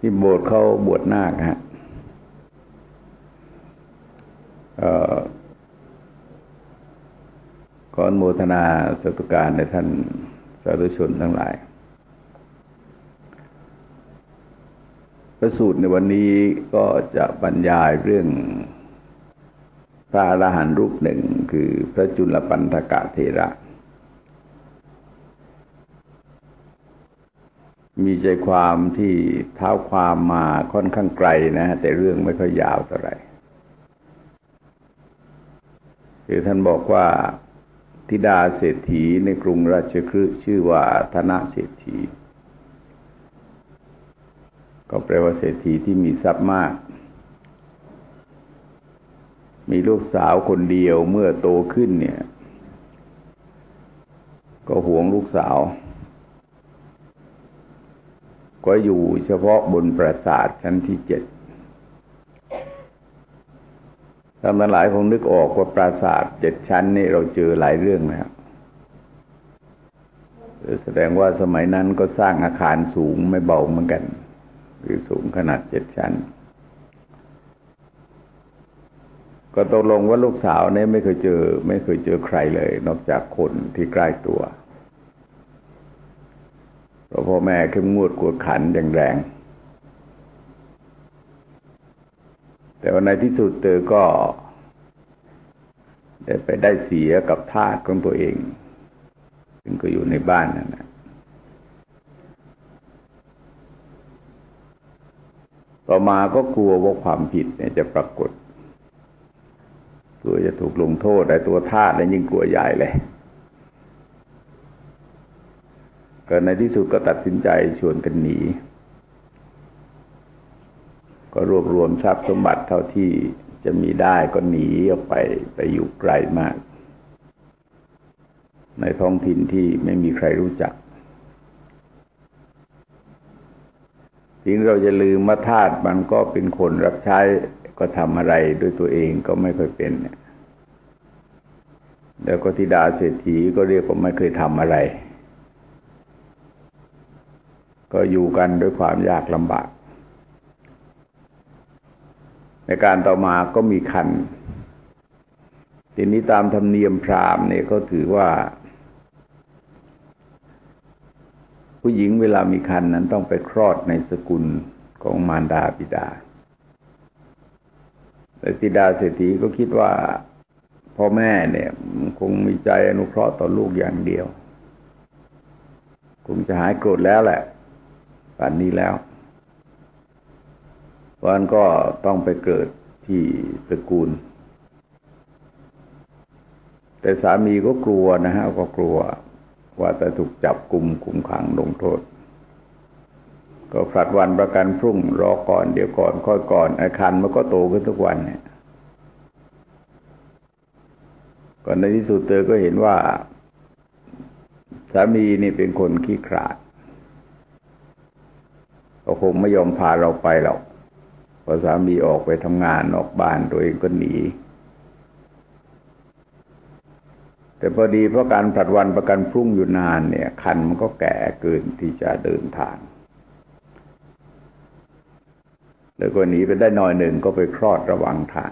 ที่โบสถ์เขาบวชนาคฮะขออนุโมทนาสาธุการในท่านสาธุชนทั้งหลายพระสูตรในวันนี้ก็จะบรรยายเรื่องพระอรหันต์รูปหนึ่งคือพระจุลปันธกเถระมีใจความที่เท้าความมาค่อนข้างไกลนะฮะแต่เรื่องไม่ค่อยยาวเท่าไหร่คือท่านบอกว่าธิดาเศรษฐีในกรุงราชคฤห์ชื่อว่าธนเศรษฐีก็แปลว่าเศรษฐีที่มีทรัพย์มากมีลูกสาวคนเดียวเมื่อโตขึ้นเนี่ยก็หวงลูกสาวก็อยู่เฉพาะบนปราสาทชั้นที่7ท่านหลายคงนึกออกว่าปราสาท7ชั้นนี่เราเจอหลายเรื่องนะครับแสดงว่าสมัยนั้นก็สร้างอาคารสูงไม่เบาเหมือนกันคือสูงขนาด7ชั้นก็ตกลงว่าลูกสาวเนี่ยไม่เคยเจอใครเลยนอกจากคนที่ใกล้ตัวเพราะพ่อแม่เข้มงวดกวดขันอย่างแรงแต่ว่าในที่สุดเธอก็ได้เสียกับทาสของตัวเองซึ่งก็อยู่ในบ้านนั่นนะต่อมาก็กลัวว่าความผิดเนี่ยจะปรากฏกลัวจะถูกลงโทษแต่ตัวทาสเนี่ยยิ่งกลัวใหญ่เลยก็ในที่สุดก็ตัดสินใจชวนกันหนีก็รวบรวมทรัพย์สมบัติเท่าที่จะมีได้ก็หนีออกไปอยู่ไกลมากในท้องถิ่นที่ไม่มีใครรู้จักทีนี้เราจะลืมว่าทาสมันก็เป็นคนรับใช้ก็ทำอะไรด้วยตัวเองก็ไม่ค่อยเป็นแล้วก็ธิดาเศรษฐีก็เรียกว่าไม่เคยทำอะไรก็อยู่กันด้วยความยากลำบากในการต่อมาก็มีคันทีนี้ตามธรรมเนียมพราหมณ์เนี่ยเขาถือว่าผู้หญิงเวลามีคันนั้นต้องไปคลอดในสกุลของมารดาบิดาแต่ธิดาเศรษฐีก็คิดว่าพ่อแม่เนี่ยคงมีใจอนุเคราะห์ต่อลูกอย่างเดียวคงจะหายโกรธแล้วแหละป่านนี้แล้ววันก็ต้องไปเกิดที่สกุลแต่สามีก็กลัวนะฮะก็กลัวว่าจะถูกจับกุมคุมขังลงโทษก็ผลัดวันประกันพรุ่งรอก่อนเดี๋ยวก่อนค่อยก่อนอาคารมันก็โตขึ้นทุกวันเนี่ยก่อนในที่สุดเธอก็เห็นว่าสามีนี่เป็นคนขี้ขลาดก็คงไม่ยอมพาเราไปหรอกพอสามีออกไปทำงานนอกบ้านตัวเองก็หนีแต่พอดีเพราะการผลัดวันประกันพรุ่งอยู่นานเนี่ยคันมันก็แก่เกินที่จะเดินทางแล้วก็หนีไปได้หน่อยหนึ่งก็ไปคลอดระหว่างทาง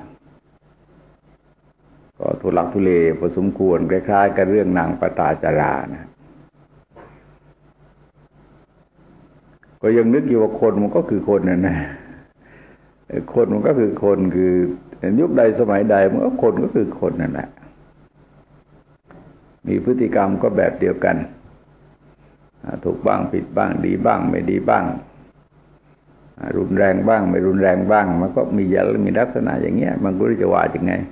ก็ทุลักทุเลพอสมควรคล้ายๆกับเรื่องนางปตาจารานะก็ยังนึกอยู่ว่าคนมันก็คือคนนั่นนะคนมันก็คือคนคือยุคใดสมัยใดมันก็คนก็คือคนนั่นแหละมีพฤติกรรมก็แบบเดียวกันถูกบ้างผิดบ้างดีบ้างไม่ดีบ้างรุนแรงบ้างไม่รุนแรงบ้างมันก็มีลักษณะอย่างเงี้ยมันก็จะว่ายังไง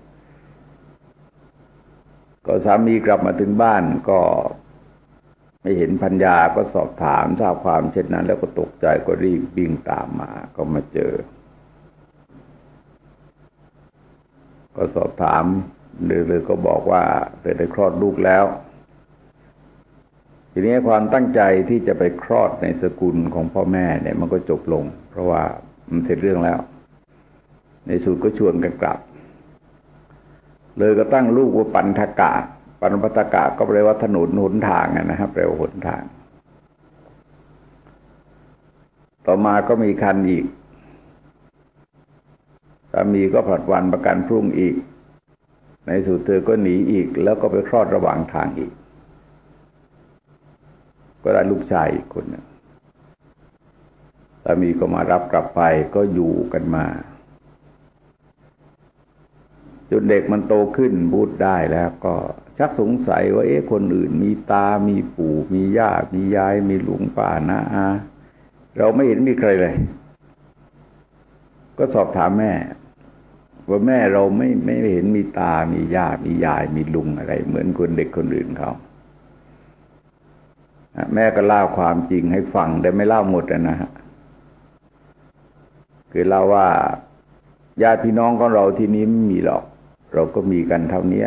ก็สามีกลับมาถึงบ้านก็ไม่เห็นภรรยาก็สอบถามทราบความเช่นนั้นแล้วก็ตกใจก็รีบวิ่งตามมาก็มาเจอก็สอบถามเลยก็บอกว่าได้คลอดลูกแล้วทีนี้ความตั้งใจที่จะไปคลอดในสกุลของพ่อแม่เนี่ยมันก็จบลงเพราะว่ามันเสร็จเรื่องแล้วในสุดก็ชวนกันกลับเลยก็ตั้งลูกว่าปันธกะปันปตกะก็แปลว่าถนนหนทางนะครับแปลว่าหนทางต่อมาก็มีคันอีกสามีก็ผลัดวันประกันพรุ่งอีกในสุดเธอก็หนีอีกแล้วก็ไปคลอดระหว่างทางอีกก็ได้ลูกชายอีกคนหนึ่งสามีก็มารับกลับไปก็อยู่กันมาจนเด็กมันโตขึ้นพูดได้แล้วก็ชักสงสัยว่าคนอื่นมีตามีปู่มีย่ามียายมีลุงป้าน้าอาเราไม่เห็นมีใครเลยก็สอบถามแม่ว่าแม่เราไม่เห็นมีตามีย่ามียายมีลุงอะไรเหมือนคนเด็กคนอื่นเขาแม่ก็เล่าความจริงให้ฟังแต่ไม่เล่าหมดนะฮะคือเล่าว่าญาติพี่น้องของเราที่นี้ไม่มีหรอกเราก็มีกันเท่านี้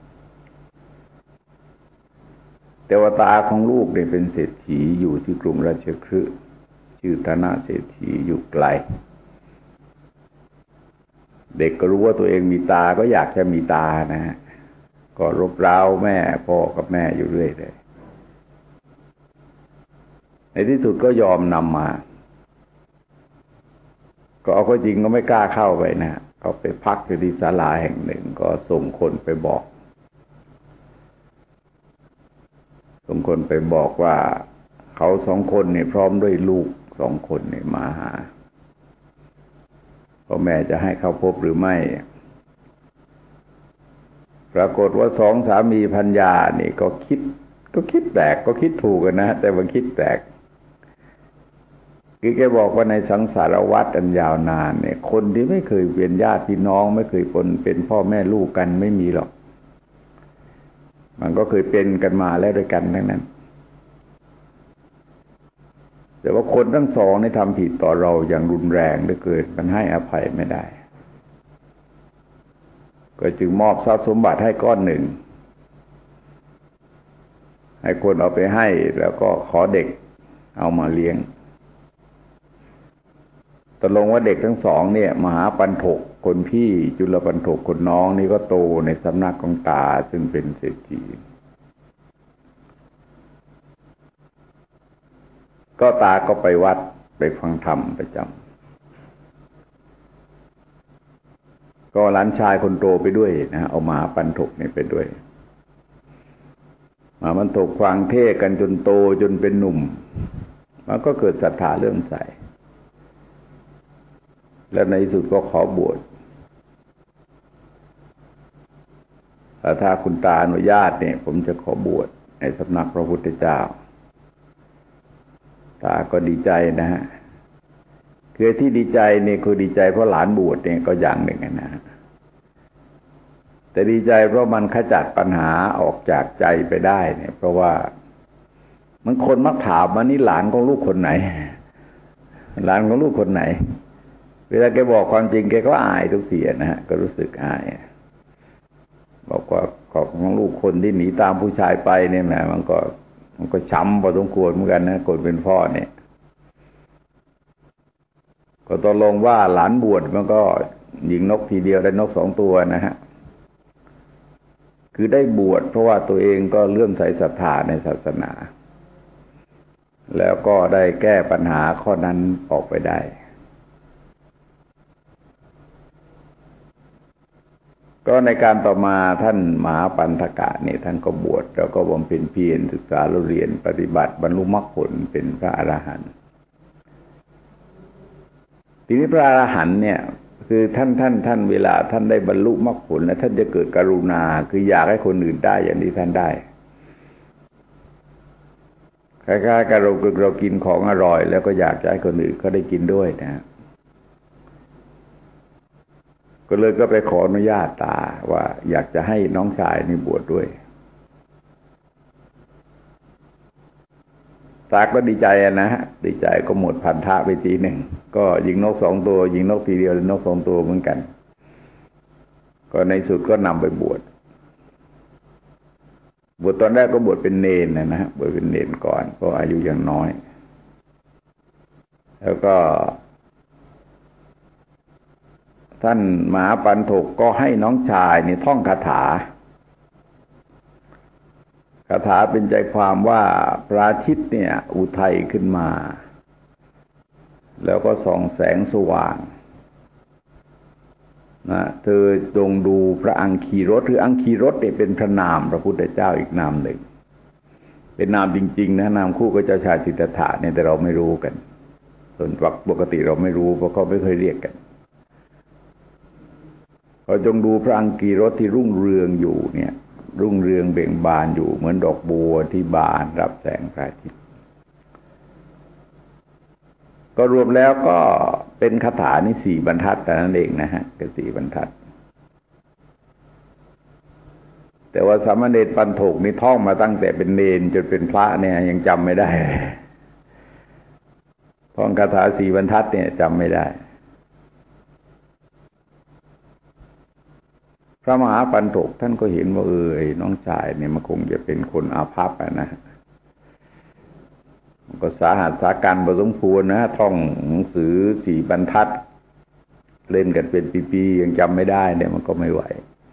แต่ว่าตาของลูกเนี่ยเป็นเศรษฐีอยู่ที่กรุงราชคฤห์ชื่อธนเศรษฐีอยู่ไกลเด็กก็รู้ว่าตัวเองมีตาก็อยากจะมีตานะฮะก็รบเร้าแม่พ่อกับแม่อยู่เรื่อยเลยในที่สุดก็ยอมนำมาก็เอาก็จริงก็ไม่กล้าเข้าไปนะเขาไปพักอยู่ที่ศาลาแห่งหนึ่งก็ส่งคนไปบอกว่าเขาสองคนเนี่ยพร้อมด้วยลูกสองคนเนี่ยมาหาพ่อแม่จะให้เข้าพบหรือไม่ปรากฏว่าสองสามีภรรยานี่ก็คิดแปลกก็คิดถูกกันนะแต่ว่าคิดแปลกคือแกบอกว่าในสังสารวัฏอันยาวนานเนี่ยคนที่ไม่เคยเป็นญาติพี่น้องไม่เคยเป็นพ่อแม่ลูกกันไม่มีหรอกมันก็เคยเป็นกันมาแล้วด้วยกันทั้งนั้นแต่ว่าคนทั้งสองนี่ทำผิดต่อเราอย่างรุนแรงเหลือเกินมันให้อภัยไม่ได้ก็จึงมอบทรัพย์สมบัติให้ก้อนหนึ่งให้คนเอาไปให้แล้วก็ขอเด็กเอามาเลี้ยงตกลงว่าเด็กทั้งสองเนี่ยมหาปันถกคนพี่จุลปันถกคนน้องนี่ก็โตในสำนักของตาซึ่งเป็นเศรษฐีก็ตาก็ไปวัดไปฟังธรรมประจำก็หลานชายคนโตไปด้วยนะเอามหาปันถกนี่ไปด้วยมหาปันถกฟังเทศกันจนโตจนเป็นหนุ่มมันก็เกิดศรัทธาเลื่อมใสแล้วในที่สุดก็ขอบวชถ้าคุณตาอนุญาตเนี่ยผมจะขอบวชในสำนักพระพุทธเจ้าตาก็ดีใจนะฮะคือที่ดีใจเนี่ยคือดีใจเพราะหลานบวชเนี่ยก็อย่างหนึ่งนะแต่ดีใจเพราะมันขจัดปัญหาออกจากใจไปได้เนี่ยเพราะว่ามันคนมักถามว่านี่หลานของลูกคนไหนหลานของลูกคนไหนเวลาแกบอกความจริงแกก็อายทุกทีนะฮะก็รู้สึกอายบอกว่าของลูกคนที่หนีตามผู้ชายไปเนี่ยแหมมันก็ช้ำพอสมควรเหมือนกันนะคนเป็นพ่อเนี่ยก็ตกลงว่าหลานบวชมันก็ยิงนกทีเดียวได้นกสองตัวนะฮะคือได้บวชเพราะว่าตัวเองก็เลื่อมใสศรัทธาในศาสนาแล้วก็ได้แก้ปัญหาข้อนั้นออกไปได้ก็ในการต่อมาท่านมหาปันธกะเนี่ยท่านก็บวชแล้วก็บำเพ็ญเพียรศึกษาเรียนปฏิบัติบรรลุมรรคผลเป็นพระอรหันต์ทีนี้พระอรหันต์เนี่ยคือท่านเวลาท่านได้บรรลุมรรคผลแล้วท่านจะเกิดกรุณาคืออยากให้คนอื่นได้อย่างที่ท่านได้คล้ายๆกับเรากินของอร่อยแล้วก็อยากจะให้คนอื่นเขาได้กินด้วยนะก็เลยก็ไปขออนุญาตตาว่าอยากจะให้น้องชายนี่บวชด้วยตาก็ดีใจนะฮะดีใจก็หมดพันธะไปทีหนึ่งก็ยิงนกสองตัวยิงนกทีเดียวนกสองตัวเหมือนกันก็ในสุดก็นำไปบวชตอนแรกก็บวชเป็นเณรนะฮะบวชเป็นเณรก่อนเพราะอายุยังน้อยแล้วก็ท่านมหาปันถกก็ให้น้องชายนี่ท่องคาถาเป็นใจความว่าพระอาทิตย์เนี่ยอุทัยขึ้นมาแล้วก็ส่องแสงสว่างนะเธอจงดูพระอังคีรสหรืออังคีรสเนี่ยเป็นพระนามพระพุทธเจ้าอีกนามหนึ่งเป็นนามจริงๆนะนามคู่กับเจ้าชายสิทธัตถะเนี่ยแต่เราไม่รู้กันส่วนปกติเราไม่รู้เพราะเขาไม่เคยเรียกกันเขาจงดูพระอังคีรสที่รุ่งเรืองอยู่เนี่ยรุ่งเรืองเบ่งบานอยู่เหมือนดอกบัวที่บานรับแสงพระอาทิตย์ก็รวมแล้วก็เป็นคาถานี่4 บรรทัดแต่นั้นเองนะฮะก็4 บรรทัดแต่ว่าสามเณรปันโถกนี่ท่องมาตั้งแต่เป็นเณรจนเป็นพระเนี่ยยังจำไม่ได้ท่องคาถา4 บรรทัดเนี่ยจำไม่ได้พระมหาปันโถกท่านก็เห็นว่าน้องชายเนี่ยมันคงจะเป็นคนอาภัพนะก็สาหัสสาการพอสมควรนะท่องหนังสือ4 บรรทัดเล่นกันเป็นปีๆยังจำไม่ได้เนี่ยมันก็ไม่ไหว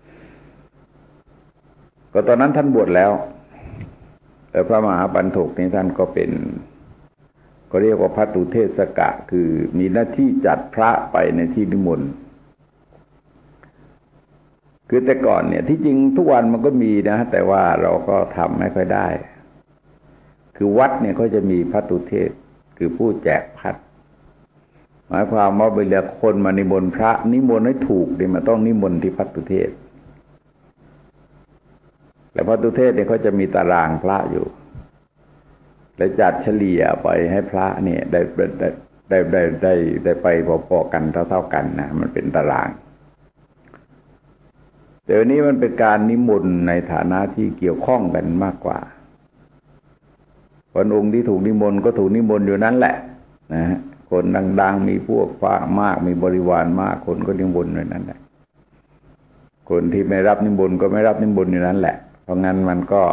ก็ตอนนั้นท่านบวชแล้วแต่พระมหาปันโถกนี่ท่านก็เป็นก็เรียกว่าภัตตุเทศกะคือมีหน้าที่จัดพระไปในที่นิมนต์คือแต่ก่อนเนี่ยที่จริงทุกวันมันก็มีนะแต่ว่าเราก็ทำไม่ค่อยได้คือวัดเนี่ยเขาจะมีภัตตุเทศคือผู้แจกภัตหมายความว่าเวลาคนมานิมนต์พระนิมนต์ให้ถูกเนี่ยมันต้องนิมนต์ที่ภัตตุเทศและภัตตุเทศเนี่ยเขาจะมีตารางพระอยู่และจัดเฉลี่ยไปให้พระเนี่ยได้ไปพอๆกันเท่ากันนะมันเป็นตารางแต่วันนี้มันเป็นการนิมนต์ในฐานะที่เกี่ยวข้องกันมากกว่าคนองค์ที่ถูกนิมนต์ก็ถูกนิมนต์อยู่นั้นแหละนะฮะคนดังๆมีพวกฟ้ามากมีบริวารมากคนก็นิมนต์อยู่นั้นแหละคนที่ไม่รับนิมนต์ก็ไม่รับนิมนต์อยู่นั้นแหละเพราะงั้นมันก็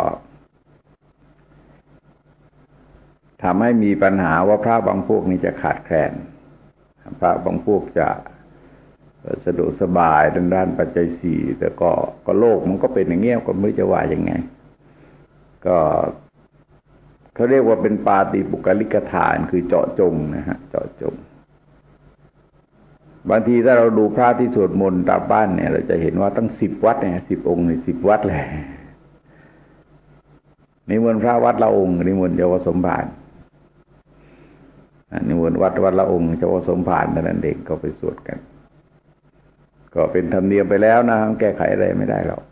ทำให้มีปัญหาว่าพระบางพวกนี้จะขาดแคลนพระบางพวกจะสะดวกสบายด้านปัจจัย4แต่ก็โลกมันก็เป็นอย่างเงี้ยก็ไม่รู้จะว่ายังไงก็เขาเรียกว่าเป็นปาติปุกลิกฐานคือเจาะจงนะฮะเจาะจงบางทีถ้าเราดูพระที่สวดมนต์ตามบ้านเนี่ยเราจะเห็นว่าตั้ง10 วัดเนี่ย10 องค์ใน10 วัดเลยนิมนต์พระวัดละองค์นิมนต์เจ้าสมภารนิมนต์วัดละองค์เจ้าสมภารนั่นเองก็ไปสวดกันก็เป็นธรรมเนียมไปแล้วนะแก้ไขอะไรไม่ได้หรอก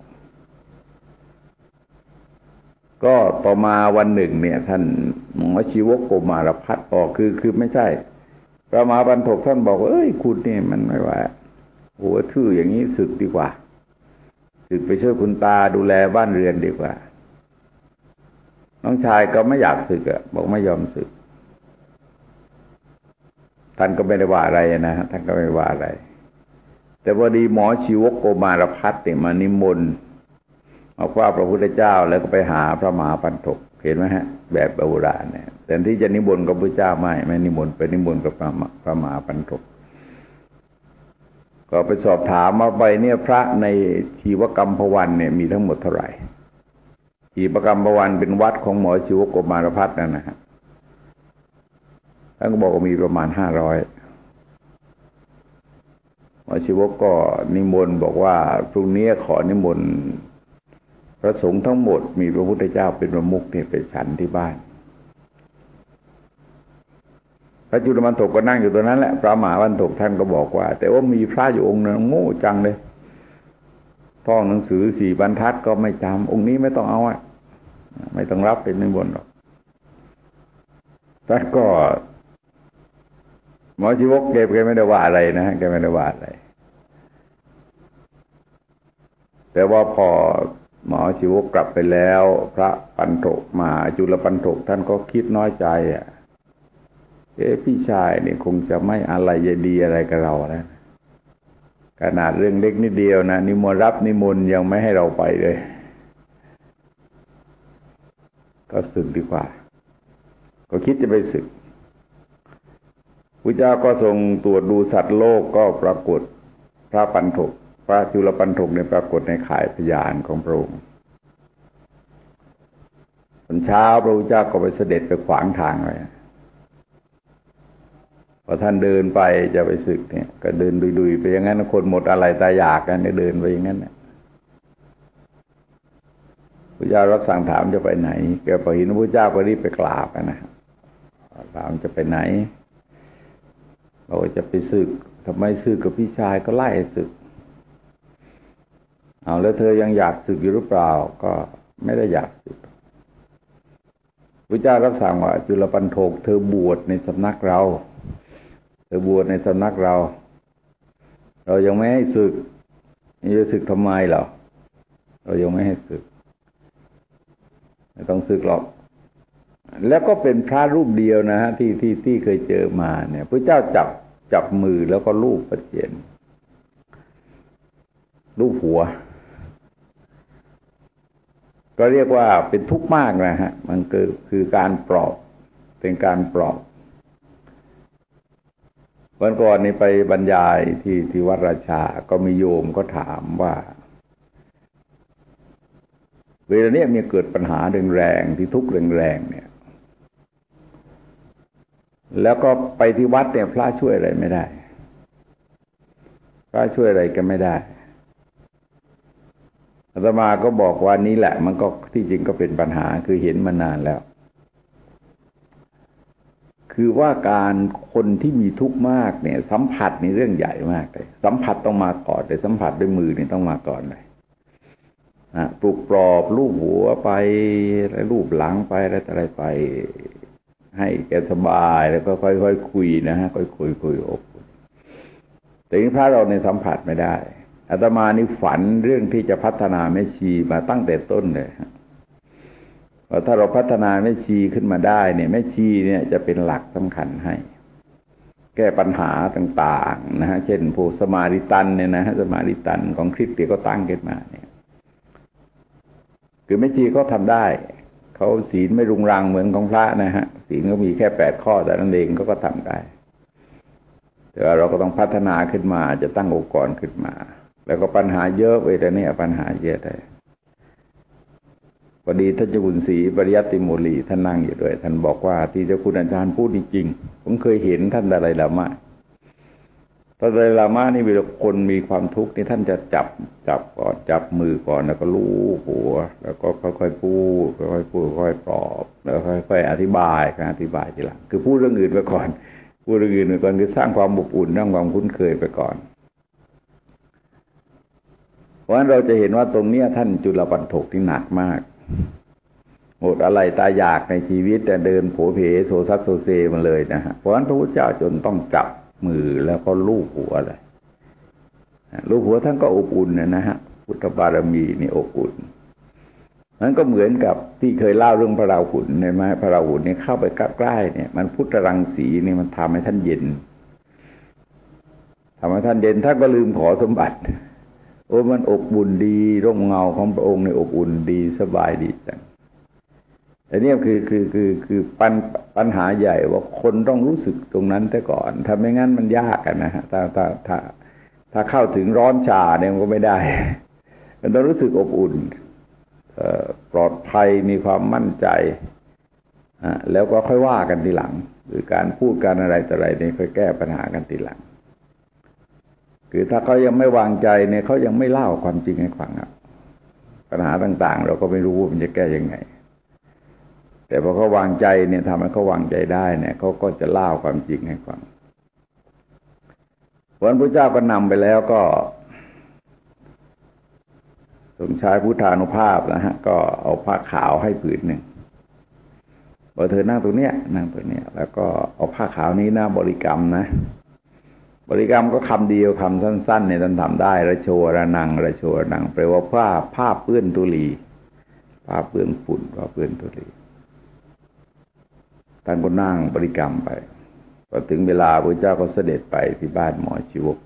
ก็ต่อมาวันหนึ่งเนี่ยท่านหมอชีวกโกมารพัฒน์คือไม่ใช่พระมหาปันโถกท่านบอกคุณนี่มันไม่ไหวโอ้ทื่ออย่างนี้สึกดีกว่าสึกไปช่วยคุณตาดูแลบ้านเรือนดีกว่าน้องชายก็ไม่อยากสึกบอกไม่ยอมสึกท่านก็ไม่ได้ว่าอะไรนะท่านก็ไม่ว่าอะไรแต่พอดีหมอชีวกโกมารพัฒน์เนี่ยมานิมนต์เอาว่าพระพุทธเจ้าแล้วก็ไปหาพระมหาปันโถกเห็นไหมฮะแบบโบราณเนี่ยแต่ที่จะนิมนต์กับพระเจ้าไม่นิมนต์ไปนิมนต์กับพระมหาปันโถกก็ไปสอบถามมาไปเนี่ยพระในชีวกรรมพวันเนี่ยมีทั้งหมดเท่าไหร่ชีวกรรมพวันเป็นวัดของหมอชีวกโกมารพัฒน์นะฮะท่านก็บอกว่ามีประมาณ500หมอชีวกก็นิมนต์บอกว่าพรุ่งนี้ขอนิมนต์พระสงฆ์ทั้งหมดมีพระพุทธเจ้าเป็นประมุขเนี่ยไปฉันที่บ้านพระจุลปันโถกก็นั่งอยู่ตรงนั้นแหละพระมหาปันโถกท่านก็บอกว่าแต่ว่ามีพระอยู่องค์นึงโง่จังเลยท่องหนังสือ4 บรรทัดก็ไม่จำองค์นี้ไม่ต้องเอาไม่ต้องรับเป็นนิมนต์หรอกท่านก็หมอชีวกแกไม่ได้ว่าอะไรนะแกไม่ได้ว่าอะไรแต่ว่าพอหมอชีวกกลับไปแล้วพระปันโถกมาจุลปันโถกท่านก็คิดน้อยใจพี่ชายนี่คงจะไม่อะไรใยดีอะไรกับเรานะขนาดเรื่องเล็กนิดเดียวนะนิมนต์รับนิมนต์ยังไม่ให้เราไปเลยก็สึกดีกว่าก็คิดจะไปสึกพระเจ้าก็ทรงตรวจดูสัตว์โลกก็ปรากฏพระปันโถกพระจุลปันโถกในปรากฏในข่ายพยานของพระองค์ตอนเช้าพระพุทธเจ้าก็ไปเสด็จไปขวางทางไว้พอท่านเดินไปจะไปศึกเนี่ยก็เดินดุยๆไปอย่างนั้นคนหมดอะไรตายอยากกันเดินไปอย่างนั้นเนี่ยพระเจ้ารับสั่งถามจะไปไหนแกพอเห็นพระเจ้าก็รีบไปกราบนะถามจะไปไหนเราจะไปศึกทำไมศึกกับพี่ชายก็ไล่ศึกเอาแล้วเธอยังอยากศึกอยู่หรือเปล่าก็ไม่ได้อยากศึกพระเจ้ารับสั่งว่าจุลปันโทกเธอบวชในสำนักเราเธอบวชในสำนักเรายังไม่ให้ศึกนี่จะศึกทำไมเหรอเรายังไม่ให้ศึกไม่ต้องศึกหรอกแล้วก็เป็นพระรูปเดียวนะฮะที่เคยเจอมาเนี่ยพระเจ้าจับมือแล้วก็ลูบประเจียนลูบหัวก็เรียกว่าเป็นทุกข์มากนะฮะมันคือการปลอบเป็นการปลอบวันก่อนนี้ไปบรรยายที่วัดราชาก็มีโยมก็ถามว่าเวลานี้มีเกิดปัญหาแรงๆที่ทุกข์แรงๆเนี่ยแล้วก็ไปที่วัดเนี่ยพระช่วยอะไรไม่ได้พระช่วยอะไรกันไม่ได้อาตมาก็บอกว่านี้แหละมันก็ที่จริงก็เป็นปัญหาคือเห็นมานานแล้วคือว่าการคนที่มีทุกข์มากเนี่ยสัมผัสในเรื่องใหญ่มากเลยสัมผัสต้องมาก่อนแต่สัมผัสด้วยมือนี่ต้องมาก่อนเลยปลุกปลอบลูบหัวไปแล้วลูบหลังไปแล้วอะไรไปให้แกสบายแล้วก็ค่อยๆคุยนะฮะค่อยคุยอบแต่นี้พระเราในสัมผัสไม่ได้อาตมานี่ฝันเรื่องที่จะพัฒนาแม่ชีมาตั้งแต่ต้นเลยว่าถ้าเราพัฒนาแม่ชีขึ้นมาได้เนี่ยแม่ชีเนี่ยจะเป็นหลักสำคัญให้แก้ปัญหาต่างๆนะฮะเช่นพวกสมาริตันเนี่ยนะฮะสมาริตันของคริสต์ที่เขาตั้งขึ้นมาเนี่ยคือแม่ชีเขาทำได้เขาศีลไม่รุงรังเหมือนของพระนะฮะศีลก็มีแค่8 ข้อแต่นั้นเองก็ทำได้แต่ว่าเราก็ต้องพัฒนาขึ้นมาจะตั้งองค์กรขึ้นมาแล้วก็ปัญหาเยอะเวลานี้ปัญหาเยอะเลยพอดีท่านเจ้าคุณศรีปริยัติโมลีท่านนั่งอยู่ด้วยท่านบอกว่าที่เจ้าคุณอาจารย์พูดจริงๆผมเคยเห็นท่านดาไลลามะพระดาไลลามะนี่เวลาคนมีความทุกข์นี่ท่านจะจับก่อนจับมือก่อนแล้วก็ลูบหัวแล้วก็ค่อยๆพูดค่อยๆพูดค่อยๆปลอบแล้วค่อยๆอธิบายทีหลังคือพูดเรื่องอื่นไปก่อนพูดเรื่องอื่นไปก่อนคือสร้างความอบอุ่นสร้างความคุ้นเคยไปก่อนเพราะฉะนั้นเราจะเห็นว่าตรงนี้ท่านจุลปันโทกที่หนักมากหมดอะไรตายอยากในชีวิตแต่เดินโผเพโซซัสโซเซมาเลยนะฮะเพราะฉะนั้นพระพุทธเจ้าจนต้องจับมือแล้วก็ลูบหัวเลยลูบหัวท่านก็อบอุ่นนะฮะพุทธบารมีนี่อบอุ่นนั้นก็เหมือนกับที่เคยเล่าเรื่องพระราหุลใช่ไหมพระราหุลเนี่ยเข้าไปใกล้ๆเนี่ยมันพุทธรังสีนี่มันทำให้ท่านเย็นท่านก็ลืมขอสมบัติโอ้มันอบอุ่นดีร่มเงาของพระองค์ในอบอุ่นดีสบายดีจังแต่เนี่ยคือปัญหาใหญ่ว่าคนต้องรู้สึกตรงนั้นแต่ก่อนถ้าไม่งั้นมันยากกันนะฮะถ้าเข้าถึงร้อนชาเนี่ยมันก็ไม่ได้มันต้องรู้สึกอบอุ่นปลอดภัยมีความมั่นใจแล้วก็ค่อยว่ากันทีหลังหรือการพูดกันอะไรต่ออะไรเนี่ยค่อยแก้ปัญหากันทีหลังคือถ้าเขายังไม่วางใจเนี่ยเขายังไม่เล่าความจริงให้ฟังปัญหาต่างๆเราก็ไม่รู้ว่ามันจะแก้ยังไงแต่พอเขาวางใจเนี่ยทำให้เขาวางใจได้เนี่ยเขาก็จะเล่าความจริงให้ฟังวันพระเจ้าก็นำไปแล้วก็ทรงใช้พุทธานุภาพนะฮะก็เอาผ้าขาวให้ผืนหนึ่งบอกเธอนั่งตรงเนี้ยแล้วก็เอาผ้าขาวนี้นะบริกรรมนะบริกรรมก็คำเดียวคำสั้นๆเนี่ยท่านทำได้ระโชระนังแปลว่าผ้าเปื้อนธุลีผ้าเปื้อนฝุ่นผ้าเปื้อนธุลีท่านก็นั่งบริกรรมไปพอถึงเวลาพระเจ้าก็เสด็จไปที่บ้านหมอชีวก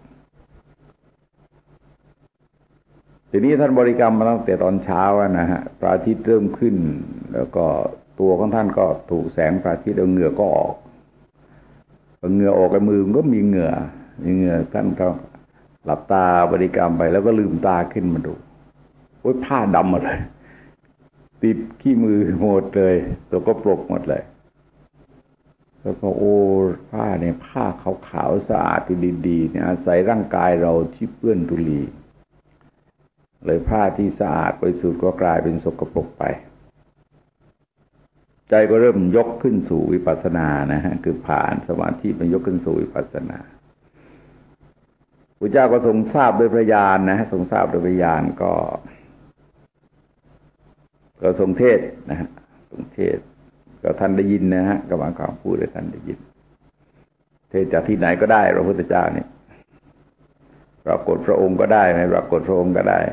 ทีนี้ท่านบริกรรมมาตั้งแต่ตอนเช้านะฮะพระอาทิตย์เริ่มขึ้นแล้วก็ตัวของท่านก็ถูกแสงพระอาทิตย์เอาเหงื่อก็ออกเหงื่อออกในมือมันก็มีเหงื่อท่านก็หลับตาบริกรรมไปแล้วก็ลืมตาขึ้นมาดูโอ้ยผ้าดำหมดเลยติดขี้มือหมดเลยตัวก็ปลกหมดเลยแล้วก็โอ้ผ้าเนี่ยผ้าขาวๆสะอาดที่ดีๆเนี่ยอาศัยร่างกายเราที่เปื้อนธุลีเลยผ้าที่สะอาดบริสุทธิ์ก็กลายเป็นสกปรกไปใจก็เริ่มยกขึ้นสู่วิปัสสนานะฮะคือผ่านสมาธิมันยกขึ้นสู่วิปัสสนาพระเจ้าก็ทรงทราบโดยพระญาณนะทรงทราบโดยพระญาณก็ทรงเทศนะฮะทรงเทศก็ท่านได้ยินนะฮะกำลังพูดให้ท่านได้ยินเทศจากที่ไหนก็ได้พระพุทธเจ้าเนี่ยปรากฏพระองค์ก็ได้ไม่ปรากฏพระองค์ก็ได้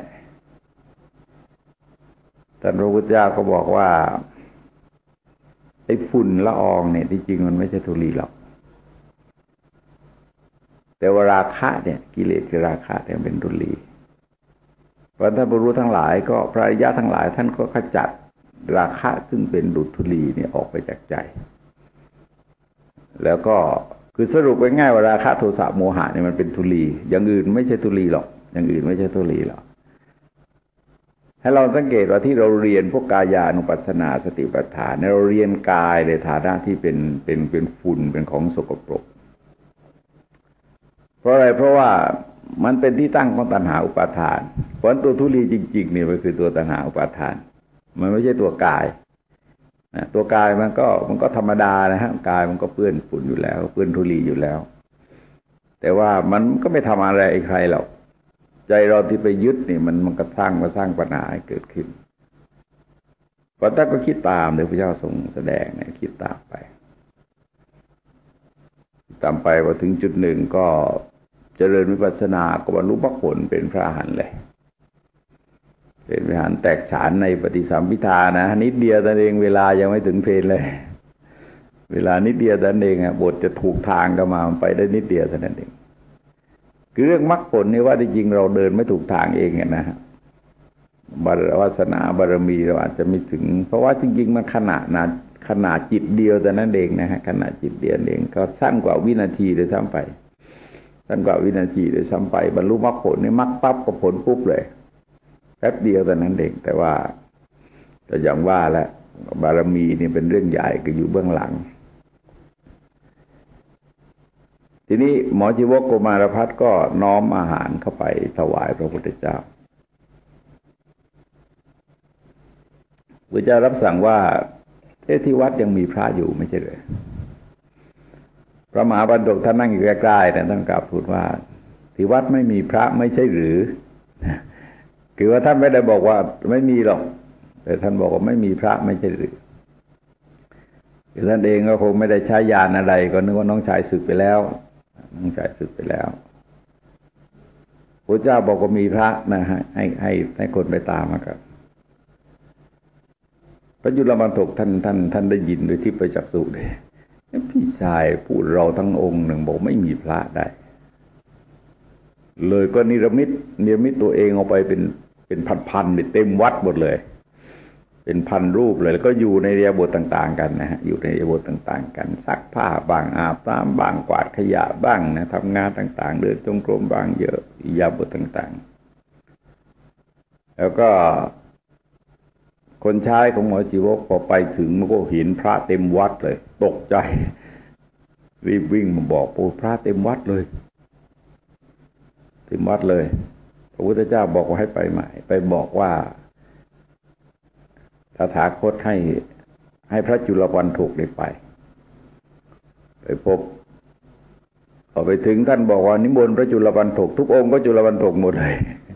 ท่านพระพุทธเจ้าก็บอกว่าไอ้ฝุ่นละอองเนี่ยที่จริงมันไม่ใช่ธุลีหรอกแต่ว่าราคะเนี่ยกิเลสคือราคะเนี่ยเป็นธุลีเพราะท่านผู้รู้ทั้งหลายก็พระอริยะทั้งหลายท่านก็ขจัดราคะซึ่งเป็นดุจธุลีเนี่ยออกไปจากใจแล้วก็คือสรุปไว้ง่ายว่าราคะโทสะโมหะเนี่ยมันเป็นธุลีอย่างอื่นไม่ใช่ธุลีหรอกอย่างอื่นไม่ใช่ธุลีหรอกให้เราสังเกตว่าที่เราเรียนพวกกายานุปัสสนาสติปัฏฐานเราเรียนกายในฐานะที่เป็นฝุ่นเป็นของสกปรกเพราะอะไรเพราะว่ามันเป็นที่ตั้งของตัณหาอุปาทานเพราะตัวธุลีจริงๆเนี่ยมันคือตัวตัณหาอุปาทานมันไม่ใช่ตัวกายตัวกายมันก็ธรรมดานะฮะกายมันก็เปื้อนฝุ่นอยู่แล้วเปื้อนธุลีอยู่แล้วแต่ว่ามันก็ไม่ทำอะไรใครหรอกใจเราที่ไปยึดนี่มันก็สร้างปัญหาให้เกิดขึ้นพระเจ้าก็คิดตามเลยพระเจ้าทรงแสดงเนี่ยคิดตามไปพอถึงจุดหนึ่งก็เจริญวิปัสสนาก็บรรลุมรรคผลเป็นพระอรหันต์เลยเป็นพระอรหันต์แตกฉานในปฏิสัมภิทานะนิดเดียวแต่เองเวลายังไม่ถึงเพลเลยเวลานิดเดียวแต่เองบทจะถูกทางก็มาไปได้นิดเดียวเท่านั้นเองคือเรื่องมรรคผลนี่ว่าจริงๆเราเดินไม่ถูกทางเองนะฮะวาสนาบารมีเราอาจจะไม่ถึงเพราะว่าจริงๆมันขนาดจิตเดียวแต่นั้นเองนะฮะขนาดจิตเดียวเองก็สั้นกว่าวินาทีเลยซ้ำไปสั้นกว่าวินาทีเลยซ้ำไปบรรลุมรรคผลนี่มรรคปั๊บก็ผลปุ๊บเลยแป๊บเดียวแต่นั้นเองแต่ว่าแต่อย่างว่าแล้วบารมีนี่เป็นเรื่องใหญ่ก็อยู่เบื้องหลังทีนี้หมอชีวกโกมารพัฒน์ก็น้อมอาหารเข้าไปถวายพระพุทธเจ้าพระเจ้ารับสั่งว่าที่วัดยังมีพระอยู่ไม่ใช่เลยพระมหาบัณฑิตท่านนั่งอยู่ใกล้ๆแต่ท่านกล่าวพูดว่าที่วัดไม่มีพระไม่ใช่หรือคือว่าท่านไม่ได้บอกว่าไม่มีหรอกแต่ท่านบอกว่าไม่มีพระไม่ใช่หรือคือท่านเองก็คงไม่ได้ใช้ยานอะไรก็นึกว่าน้องชายสึกไปแล้วพระเจ้าบอกว่ามีพระนะฮะให้คนไปตามมาครับพระจุลบรรทกท่านได้ยินโดยที่ประจักษ์สุเลยพี่ชายพูดเราทั้งองค์หนึ่งบอกไม่มีพระได้เลยก็นิรมิตตัวเองออกไปเป็นพันๆเต็มวัดหมดเลยเป็นพันรูปเลยแล้วก็อยู่ในอิริยาบถต่างๆกันนะฮะอยู่ในอิริยาบถต่างๆกันซักผ้าบ้างอาบน้ำบ้างกวาดขยะบ้างนะทำงานต่างๆเดินจงกรมบ้างเยอะอิริยาบถต่างๆแล้วก็คนใช้ของหมอชีวกพอไปถึงมันก็เห็นพระเต็มวัดเลยตกใจรีบวิ่งมาบอกโอ้พระเต็มวัดเลยพระพุทธเจ้าบอกว่าให้ไปใหม่ไปบอกว่าตถาคตให้พระจุลบรรทกได้ไปพบพอไปถึงท่านบอกว่านิมนต์พระจุลบรรทกทุกองค์ก็จุลบรรทกหมดเลย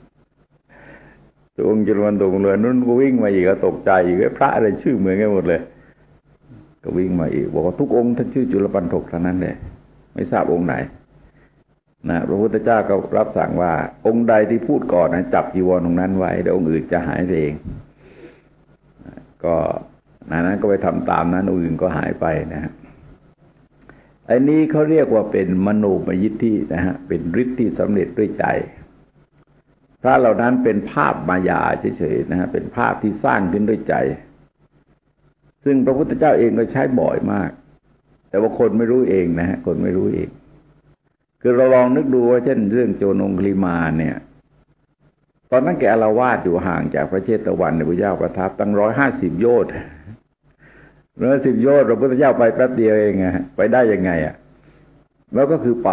ตัวองค์จุลบรรทกเลยนั่นก็วิ่งมาอีกก็ตกใจอีกพระอะไรชื่อเหมือนกันหมดเลยก็วิ่งมาอีกบอกว่าทุกองค์ท่านชื่อจุลบรรทกทั้งนั้นเลยไม่ทราบองค์ไหนนะพระพุทธเจ้าก็รับสั่งว่าองค์ใดที่พูดก่อนนะจับจีวรตรงนั้นไว้เดี๋ยวองค์อื่นจะหายเองก็นั้นก็ไปทำตามนั้นองค์อื่นก็หายไปนะอันนี้เขาเรียกว่าเป็นมโนมยิทธินะฮะเป็นฤทธิ์ที่สำเร็จด้วยใจพระเหล่านั้นเป็นภาพมายาเฉยๆนะฮะเป็นภาพที่สร้างขึ้นด้วยใจซึ่งพระพุทธเจ้าเองก็ใช้บ่อยมากแต่ว่าคนไม่รู้เองนะฮะคนไม่รู้เองคือเราลองนึกดูว่าเช่นเรื่องโจรองคุลิมานเนี่ยตอนนั้นแกอาละวาดอยู่ห่างจากพระเชตวันในพระเจ้าประทับตั้ง150 โยชน์ 110 โยชน์พระพุทธเจ้าไปแป๊บเดียวเองไงไปได้ยังไงอ่ะแล้วก็คือไป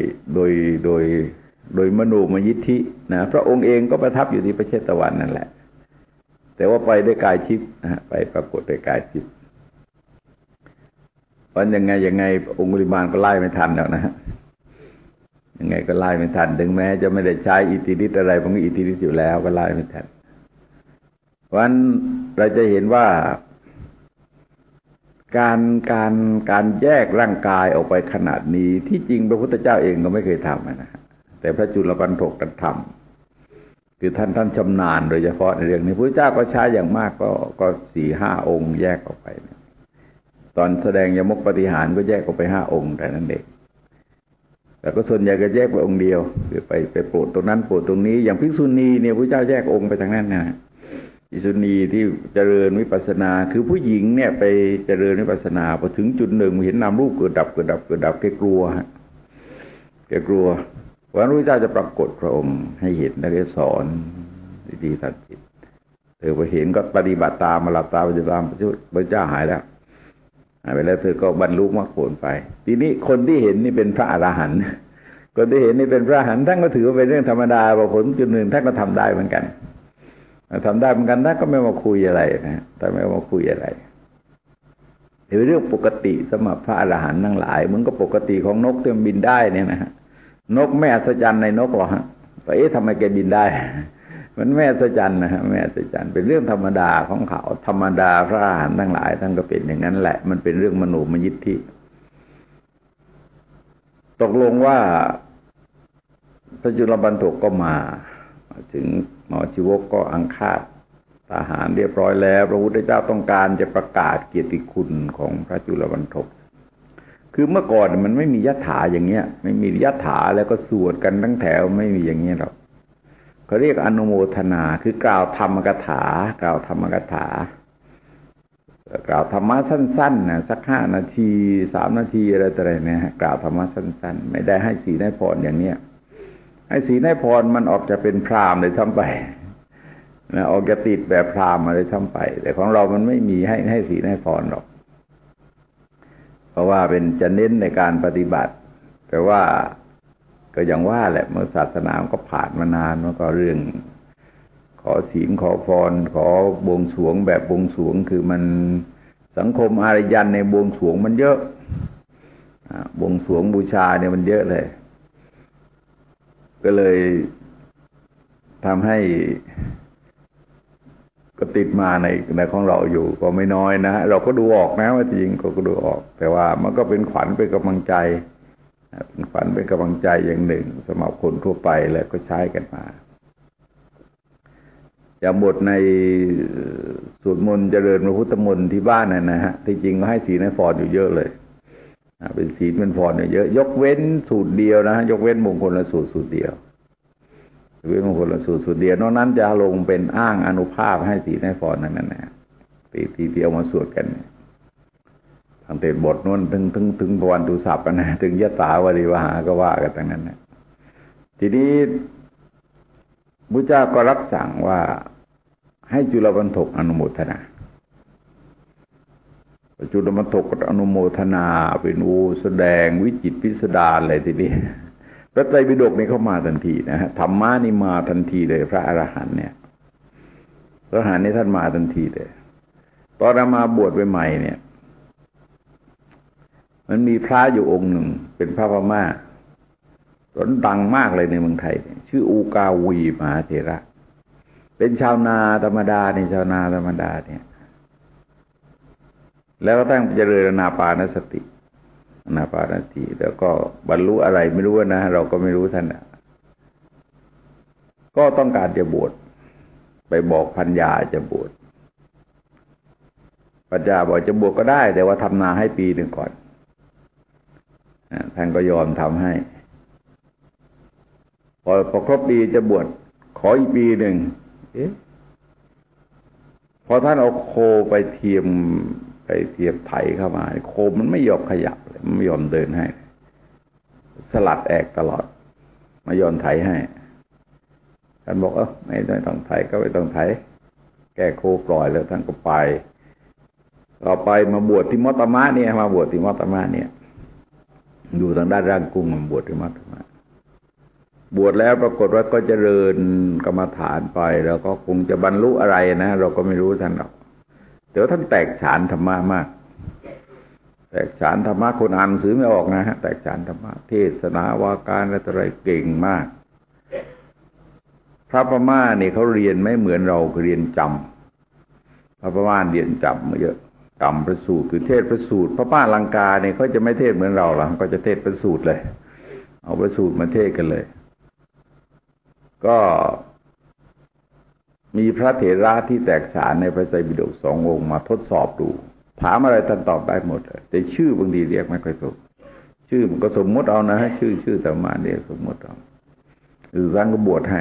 โดยมโนมยิทธินะพระองค์เองก็ประทับอยู่ที่พระเชตวันนั่นแหละแต่ว่าไปด้วยกายทิพย์นะไปปรากฏด้วยกายทิพย์เพราะยังไงองคุลิมานก็ไล่ไม่ทันแล้วนะยังไงก็ไล่ไม่ทันถึงแม้จะไม่ได้ใช้อิทธิฤทธิ์อะไรมันก็อิทธิฤทธิ์อยู่แล้วก็ไล่ไม่ทันเพราะฉะนั้นเราจะเห็นว่าการแยกร่างกายออกไปขนาดนี้ที่จริงพระพุทธเจ้าเองก็ไม่เคยทำนะแต่พระจุลปันถกท่านทำคือท่านชำนาญโดยเฉพาะในเรื่องนี้พระเจ้าก็ใช้อย่างมากก็4-5 องค์แยกออกไปตอนแสดงยมกปฏิหารก็แยกออกไป5 องค์แต่นั้นเองแต่ก็ส่วนใหญ่ก็แยกไปองค์เดียวคือไปโปรดตรงนั้นโปรดตรงนี้อย่างภิกษุณีเนี่ยพระเจ้าแยกองค์ไปทางนั้นนะภิกษุณีที่เจริญวิปัสสนาคือผู้หญิงเนี่ยไปเจริญวิปัสสนาพอถึงจุดหนึ่งเห็นนามรูปเกิดดับแกกลัวเพราะพระพุทธเจ้าจะปรากฏพระองค์ให้เห็นและได้สอนดีๆตัดจิตเธอพอเห็นก็ปฏิบัติตามมาหลับตาปฏิบัติตามพระพุทธเจ้าหายแล้วไปแล้วเธอก็บรรลุมรรคผลไปทีนี้คนที่เห็นนี่เป็นพระอรหันต์คนที่เห็นนี่เป็นพระอรหันต์ท่านก็ถือว่าเป็นเรื่องธรรมดาพอผลจุดหนึ่งท่านก็ทำได้เหมือนกันท่านก็ไม่มาคุยอะไรนะแต่ไม่มาคุยอะไรเป็นเรื่องปกติสำหรับพระอรหันต์ทั้งหลายมันก็ปกติของนกที่มันบินได้เนี่ยนะนกไม่อัศจรรย์ในนกหรอกฮะทำไมแกบินได้มันไม่อัศจรรย์นะฮะไม่อัศจรรย์เป็นเรื่องธรรมดาของเขาธรรมดาพระอรหันต์ทั้งหลายท่านก็เป็นอย่างนั้นแหละมันเป็นเรื่องมโนมยิทธิตกลงว่าพระจุลปันถกก็มาถึงหมอชีวกก็อังคาดทหารเรียบร้อยแล้วพระพุทธเจ้าต้องการจะประกาศเกียรติคุณของพระจุลปันถกคือเมื่อก่อนมันไม่มียถาอย่างเงี้ยไม่มียถาแล้วก็สวดกันทั้งแถวไม่มีอย่างเงี้ยหรอกเขาเรียกอนุโมทนาคือกล่าวธรรมกถากล่าวธรรมมะสั้นๆนะสัก5 นาที3 นาทีอะไรเนี่ยกล่าวธรรมะสั้นๆไม่ได้ให้ศีลให้พรอย่างเนี้ยให้ศีลให้พรมันออกจะเป็นพราหมณ์เลยซ้ำไปนะออกจะติดแบบพราหมณ์มาเลยซ้ำไปแต่ของเรามันไม่มีให้ศีลให้พรหรอกเพราะว่าเป็นจะเน้นในการปฏิบัติแต่ว่าก็อย่างว่าแหละเมื่อศาสนาก็ผ่านมานานแล้วก็เรื่องขอศีลขอพรขอบวงสรวงแบบบวงสรวงคือมันสังคมอารยันในบวงสรวงมันเยอะบวงสรวงบูชาเนี่ยมันเยอะเลยก็เลยทำให้ก็ติดมาในของเราอยู่ก็ไม่น้อยนะเราก็ดูออกนะว่าจริงก็ดูออกแต่ว่ามันก็เป็นขวัญเป็นกำลังใจเป็นขวัญเป็นกำลังใจอย่างหนึ่งสำหรับคนทั่วไปแล้วก็ใช้กันมาอย่างบทในสวดมนต์เจริญพระพุทธมนต์ที่บ้านนะฮะที่จริงก็ให้ศีลให้พรอยู่เยอะเลยเป็นศีลเป็นพรเยอะยกเว้นสูตรเดียวนะยกเว้นมงคลละสูตรเดียวเว้นมงคลละสูตรเดียวนอกนั้นจะลงเป็นอ้างอานุภาพให้ศีลให้พรนั่นนะที่เอามาสวดกันตั้งแต่บทนู้นถึงพวันตุสัพพนะถึงยะถาวริวหาก็ว่ากันทั้งนั้นนะทีนี้พระเจ้าก็รับสั่งว่าให้จุลปันถกอนุโมทนาจุลปันถกอนุโมทนาเป็นแสดงวิจิตรพิสดารอะไรทีนี้พระไตรปิฎกนี่เข้ามาทันทีนะฮะธรรมะนี่มาทันทีเลยพระอรหันต์เนี่ยพระอรหันต์นี่ท่านมาทันทีเลยตอนมาบวชใหม่เนี่ยมันมีพระอยู่องค์หนึ่งเป็นพระพม่าตอนดังมากเลยในเมืองไทยชื่ออูกาวีมหาเถระเป็นชาวนาธรรมดาเนี่ยแล้วก็ตั้งเจริญอานาปานสติแล้วก็บรรลุอะไรไม่รู้นะเราก็ไม่รู้ท่านก็ต้องการจะบวชไปบอกพัญญาจะบวชพัญญาบอกจะบวชก็ได้แต่ว่าทำนาให้ปีหนึ่งก่อนท่านก็ยอมทำให้พอครบปีจะบวชขออีกปีหนึ่งพอท่านเอาโคไปเทียมไถเข้ามาโคมันไม่ยอมขยับเลยมันไม่ยอมเดินให้สลัดแอกตลอดไม่ยอมไถให้ท่านบอกไม่ต้องไถก็ไม่ต้องไถแก้โคปล่อยแล้วท่านก็ไปต่อไปมาบวชที่มัตตมะเนี่ยมาบวชที่มัตตมะเนี่ยอยู่ทางด้านร่างกุ้งมาบวชที่มัตตมะบวชแล้วปรากฏว่าก็เจริญกรรมฐานไปแล้วก็คงจะบรรลุอะไรนะเราก็ไม่รู้ท่านหรอกแต่ว่าท่านแตกฉานธรรมะมากแตกฉานธรรมะคนอ่านหนังสือไม่ออกนะฮะแตกฉานธรรมะเทศนาวาการอะไรเก่งมากพระพม่าเนี่ยเขาเรียนไม่เหมือนเราเรียนจำพระพม่าเรียนจำมาเยอะจำพระสูตรคือเทศพระสูตรพระป้าลังกาเนี่ยเขาจะไม่เทศเหมือนเราหรอกก็จะเทศพระสูตรเลยเอาพระสูตรมาเทศกันเลยก็มีพระเถระที่แตกฉานในพระไตรปิฎก2 องค์มาทดสอบดูถามอะไรท่านตอบได้หมดแต่ชื่อบางทีเรียกไม่ค่อยถูกชื่อมันก็สมมติเอานะฮะชื่อธรรมะเรียกสมมติเอาท่านก็บวชให้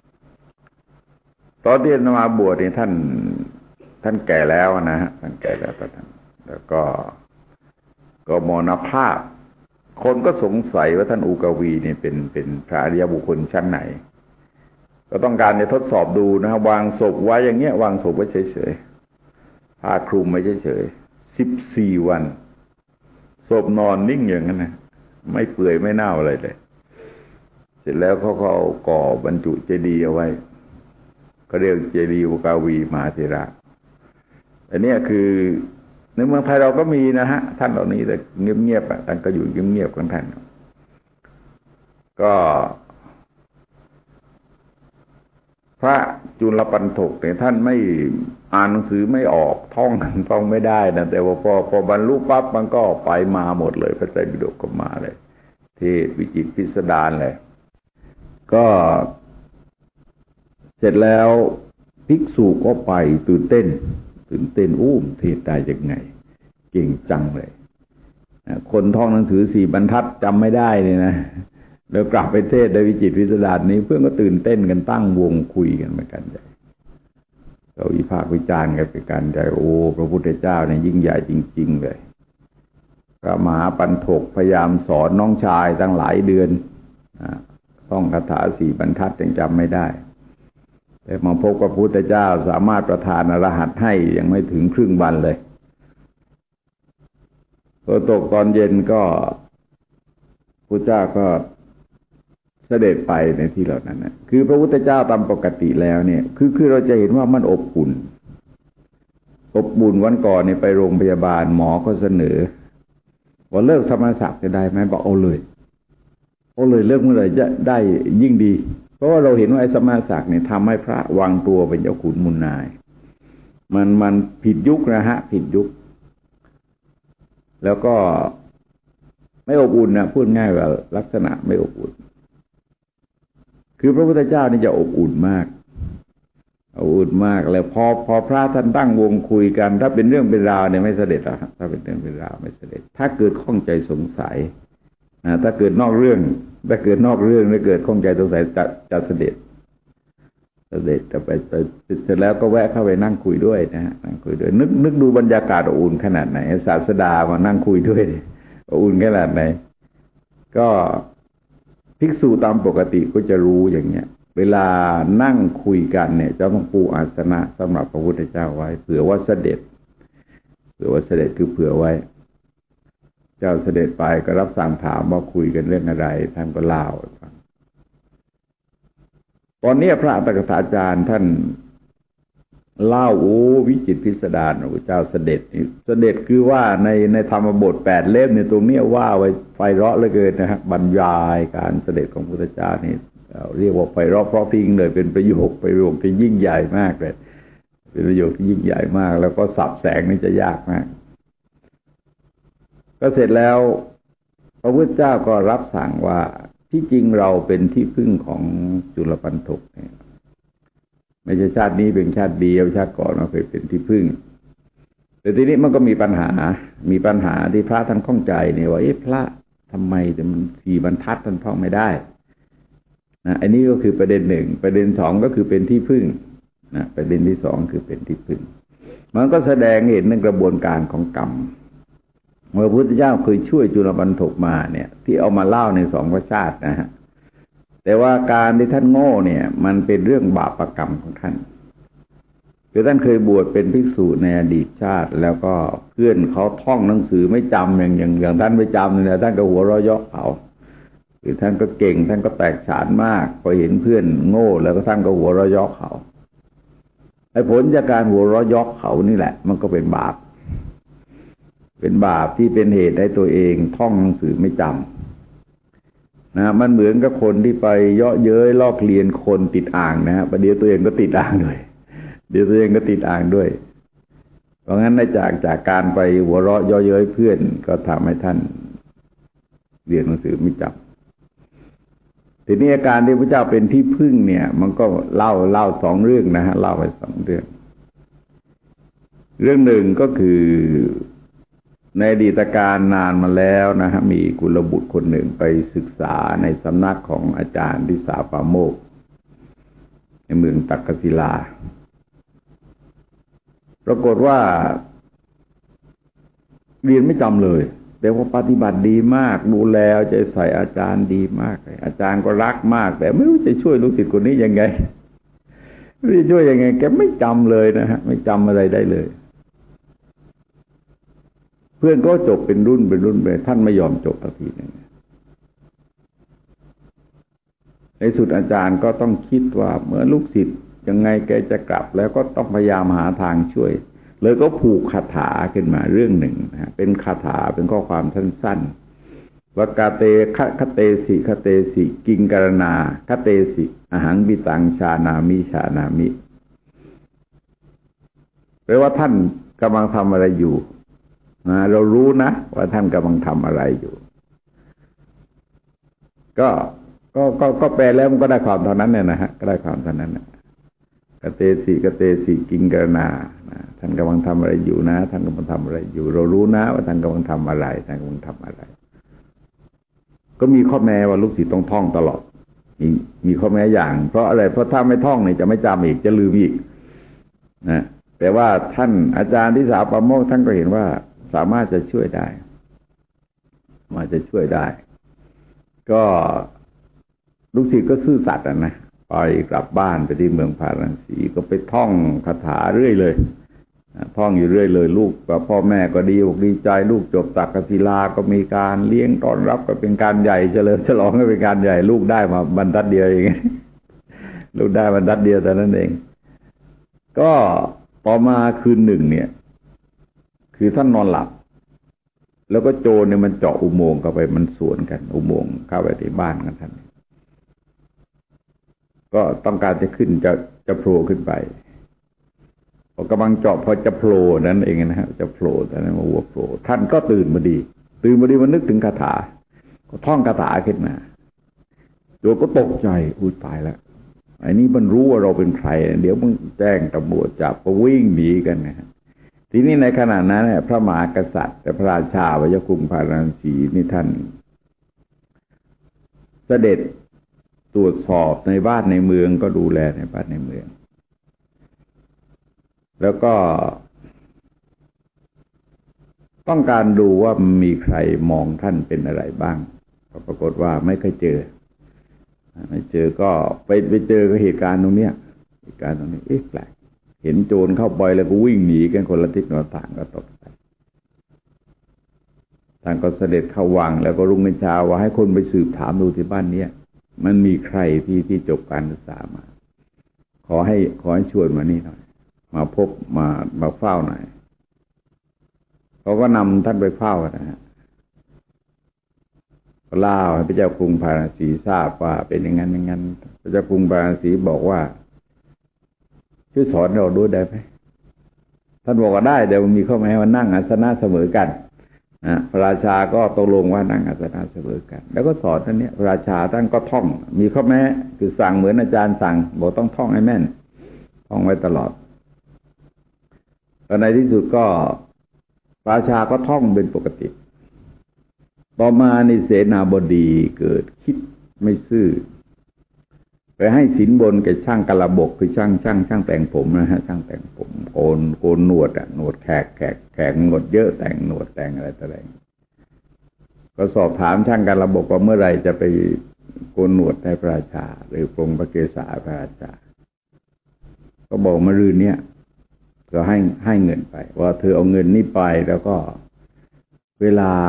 ตอนที่มาบวชนี่ท่านแก่แล้วนะฮะท่านแก่แล้วตอนนั้นแล้วก็มรณภาพคนก็สงสัยว่าท่านอุกวีเนี่ยเป็นพระอริยบุคคลชั้นไหนก็ต้องการจะทดสอบดูนะฮะวางศพไว้อย่างเงี้ยวางศพไว้เฉยๆผ้าคลุมไว้เฉยๆ14 วันศพนอนนิ่งอย่างนั้นนะไม่เปื่อยไม่เน่าอะไรเลยเสร็จแล้วเขาเอาก่อบรรจุเจดีย์เอาไว้ก็เรียกเจดีย์อุกวีมหาเถระอันนี้คือในเมืองไทยเราก็มีนะฮะท่านเหล่านี้แต่เงียบๆท่านก็อยู่เงียบๆของท่านก็พระจุลปันถกเนี่ยท่านไม่อ่านหนังสือไม่ออกท่องไม่ได้นะแต่ว่าพอบรรลุปั๊บมันก็ไปมาหมดเลยพระไตรปิฎกก็มาเลยเทศวิจิตรพิสดารเลยก็เสร็จแล้วภิกษุก็ไปตื่นเต้นเทศได้ยังไงเก่งจังเลยคนท่องหนังสือ4 บรรทัดจำไม่ได้เนี่ยนะแล้วกลับไปเทศได้วิจิตรพิสดารนี้เพื่อนก็ตื่นเต้นกันตั้งวงคุยกันเหมือนกันใหญ่เราวิพากษ์วิจารณ์กันไปกันใจโอ้พระพุทธเจ้าเนี่ยยิ่งใหญ่จริงๆเลยพระมหาปันถกพยายามสอนน้องชายตั้งหลายเดือนท่องคาถา4 บรรทัดยังจำไม่ได้แต่มาพบกับพระพุทธเจ้าสามารถประทานอรหัตให้ยังไม่ถึงครึ่งวันเลยพอตกตอนเย็นก็พระเจ้าก็เสด็จไปในที่เหล่านั้นนะคือพระพุทธเจ้าตามปกติแล้วเนี่ยคือเราจะเห็นว่ามันอบอุ่นวันก่อนเนี่ยไปโรงพยาบาลหมอก็เสนอว่าเลิกธรรมศักดิ์จะได้ไหมบอกเอาเลยเลิกเมื่อไหร่จะได้ยิ่งดีเพราะว่าเราเห็นว่าไอ้สมณศักดิ์เนี่ยทำให้พระวางตัวเป็นเจ้าขุนมูลนายมันผิดยุคนะฮะผิดยุคแล้วก็ไม่อบอุ่นนะพูดง่ายว่าลักษณะไม่อบอุ่นคือพระพุทธเจ้านี่จะอบอุ่นมากแล้วพอพระท่านตั้งวงคุยกันถ้าเป็นเรื่องเป็นราวเนี่ยไม่เสด็จหรอกถ้าเป็นเรื่องเป็นราวไม่เสด็จถ้าเกิดข้องใจสงสัยถ้าเกิดนอกเรื่องไม่เกิดข้องใจสงสัยจะเสด็จจะไปเสร็จแล้วก็แวะเข้าไปนั่งคุยด้วยนะฮะนั่งคุยด้วยนึกดูบรรยากาศอบอุ่นขนาดไหนศาสดามานั่งคุยด้วยอบอุ่นขนาดไหนก็ภิกษุตามปกติก็จะรู้อย่างเงี้ยเวลานั่งคุยกันเนี่ยจะต้องปูอาสนะสำหรับพระพุทธเจ้าไว้เผื่อว่าเสด็จคือเผื่อไว้เจ้าเสด็จไปก็รับสั่งถามว่าคุยกันเรื่องอะไรท่านก็เล่าให้ฟังตอนนี้พระอัตถกถาจารย์ท่านเล่าวิจิตรพิสดารพระเจ้าเสด็จคือว่าในธรรมบท8 เล่มเนี่ยตรงนี้ว่าไว้ไพเราะเหลือเกินนะฮะบรรยายการเสด็จของพระพุทธเจ้านี่เรียกว่าไพเราะเพราะพิงเลยเป็นประโยคที่ยิ่งใหญ่มากเลยเป็นประโยคที่ยิ่งใหญ่มากแล้วก็สับแสงนี่จะยากมากก็เสร็จแล้วพระพุทธเจ้าก็รับสั่งว่าที่จริงเราเป็นที่พึ่งของจุลปันถกเนี่ยไม่ใช่ชาตินี้เป็นชาติเดียวชาติก่อนเราเคยเป็นที่พึ่งแต่ทีนี้มันก็มีปัญหาที่พระท่านข้องใจเนี่ยว่าพระทำไมแต่มัน4 บรรทัดท่านท่องไม่ได้นะอันนี้ก็คือประเด็น1ประเด็น2ก็คือเป็นที่พึ่งนะประเด็นที่2คือเป็นที่พึ่งมันก็แสดงเห็นในกระบวนการของกรรมเมื่อพระพุทธเจ้าเคยช่วยจุลปันถกมาเนี่ยที่เอามาเล่าใน2 พระชาตินะฮะแต่ว่าการที่ท่านโง่เนี่ยมันเป็นเรื่องบาปกรรมของท่านคือท่านเคยบวชเป็นภิกษุในอดีตชาติแล้วก็เพื่อนเขาท่องหนังสือไม่จำอย่างท่านไม่จำเนี่ยท่านก็หัวเราะเยาะเขาคือท่านก็เก่งท่านก็แตกฉานมากพอเห็นเพื่อนโง่แล้วก็ท่านก็หัวเราะเยาะเขาไอ้ผลจากการหัวเราะเยาะเขานี่แหละมันก็เป็นบาปที่เป็นเหตุให้ตัวเองท่องหนังสือไม่จำนะมันเหมือนกับคนที่ไปเยาะเย้ยลอกเลียนคนติดอ่างนะฮะประเดี๋ยวตัวเองก็ติดอ่างด้วยเพราะงั้นจากการไปหัวเราะเยาะเย้ยเพื่อนก็ทำให้ท่านเรียนหนังสือไม่จำทีนี้อาการที่พระเจ้าเป็นที่พึ่งเนี่ยมันก็เล่าสองเรื่องนะฮะเล่าไปสองเรื่องหนึ่งก็คือในอดีตการนานมาแล้วนะฮะมีกุลบุตรคนหนึ่งไปศึกษาในสำนักของอาจารย์ทิสาปาโมกข์ในเมืองตักกศิลาปรากฏว่าเรียนไม่จำเลยแต่ว่าปฏิบัติดีมากดูแลใจใส่อาจารย์ดีมากอาจารย์ก็รักมากแต่ไม่รู้จะช่วยลูกศิษย์คนนี้ยังไงไม่รู้จะช่วยยังไงแกไม่จำเลยนะฮะไม่จำอะไรได้เลยเพื่อนก็จบเป็นรุ่นไปท่านไม่ยอมจบสักทีนึงในสุดอาจารย์ก็ต้องคิดว่าเมื่อลูกศิษย์ยังไงแกจะกลับแล้วก็ต้องพยายามหาทางช่วยเลยก็ผูกคาถาขึ้นมาเรื่องหนึ่งนะเป็นคาถาเป็นข้อความสั้นๆว่ากาเตคเตสิกิงกรณาคเตสิอหังบิตังชานามิแปลว่าท่านกำลังทำอะไรอยู่เรารู้นะว่าท่านกำลังทำอะไรอยู่ก็แปลแล้วมันก็ได้ความเท่านั้นเนี่ยนะฮะก็ได้ความเท่านั้นนะกเตสิกิงกรณาท่านกำลังทำอะไรอยู่นะท่านกำลังทำอะไรอยู่เรารู้นะว่าท่านกำลังทำอะไรก็มีข้อแม้ว่าลูกศิษย์ต้องท่องตลอดมีข้อแม้อย่างเพราะอะไรเพราะถ้าไม่ท่องเนี่ยจะไม่จำอีกจะลืมอีกนะแต่ว่าท่านอาจารย์ทิสาปาโมกข์ท่านก็เห็นว่าสามารถจะช่วยได้ก็ลูกศิษย์ก็ซื่อสัตย์นะไปกลับบ้านไปที่เมืองพาราณสีก็ไปท่องคาถาเรื่อยเลยท่องอยู่เรื่อยเลยลูกกับพ่อแม่ก็ดีอกดีใจลูกจบตักกศิลาก็มีการเลี้ยงต้อนรับก็เป็นการใหญ่เฉลิมฉลองก็เป็นการใหญ่ลูกได้มาบรรทัดเดียวเองลูกได้บรรทัดเดียวแต่นั้นเองก็ต่อมาคืนหนึ่งเนี่ยคือท่านนอนหลับแล้วก็โจรเนี่ยมันเจาะอุโมงค์เข้าไปมันสวนกันอุโมงค์เข้าไปที่บ้านกันท่านก็ต้องการจะขึ้นจะโผล่ขึ้นไปพอกำลังเจาะพอจะโผล่นั้นเองนะฮะจะโผล่แต่นั้นมาหัวโผล่ท่านก็ตื่นมาดีมันนึกถึงคาถาก็ท่องคาถาขึ้นมาโจรก็ตกใจอุ้ยตายแล้วไอ้นี่มันรู้ว่าเราเป็นใครเดี๋ยวมึงแจ้งตำรวจจับก็วิ่งหนีกันนะฮะทีนี้ในขณะนั้นเนี่ยพระมหากษัตริย์แต่พระราชาวยกรุงพาราณสีนี่ท่านเสด็จตรวจสอบในบ้านในเมืองก็ดูแลในบ้านในเมืองแล้วก็ต้องการดูว่ามีใครมองท่านเป็นอะไรบ้างก็ปรากฏว่าไม่เคยเจอก็ไปเจอกับเหตุการณ์ตรงนี้แปลกเห็นโจรเข้าไปแล้วก็วิ่งหนีกันคนละทิศคนละทางก็ตกใจท่านก็เสด็จเข้าวังแล้วก็รุ่งเช้าว่าให้คนไปสืบถามดูที่บ้านนี้มันมีใครที่จบการศึกษามาขอให้ชวนมานี่หน่อยมาพบมาเฝ้าหน่อยเขาก็นำท่านไปเฝ้านะฮะก็เล่าให้พระเจ้ากรุงพาราณสีทราบว่าเป็นอย่างนั้นพระเจ้ากรุงพาราณสีบอกว่าช่วยสอนเราด้วยได้ไหมท่านบอกว่าได้แต่มันมีข้อแม้ว่านั่งอาสนะเสมอกันพระราชาก็ตกลงว่านั่งอาสนะเสมอกันแล้วก็สอนท่านนี้พระราชาท่านก็ท่องมีข้อแม้คือสั่งเหมือนอาจารย์สั่งบอกต้องท่องให้แม่นท่องไว้ตลอดตอนในที่สุดก็พระราชาก็ท่องเป็นปกติต่อมาในเสนาบดีเกิดคิดไม่ซื่อไปให้สินบนแก่ช่างกระบกคือช่างแต่งผมนะฮะช่างแต่งผมโกนหนวดหนวดแขกหนวดเยอะแต่งหนวดแต่งอะไรต่ออะไรก็สอบถามช่างกระบกว่าเมื่อไรจะไปโกนหนวดให้พระราชาหรือปรงพระเกศาพระราชาก็บอกมะรืนเนี่ยก็ให้เงินไปว่าเธอเอาเงินนี้ไปแล้วก็เวลา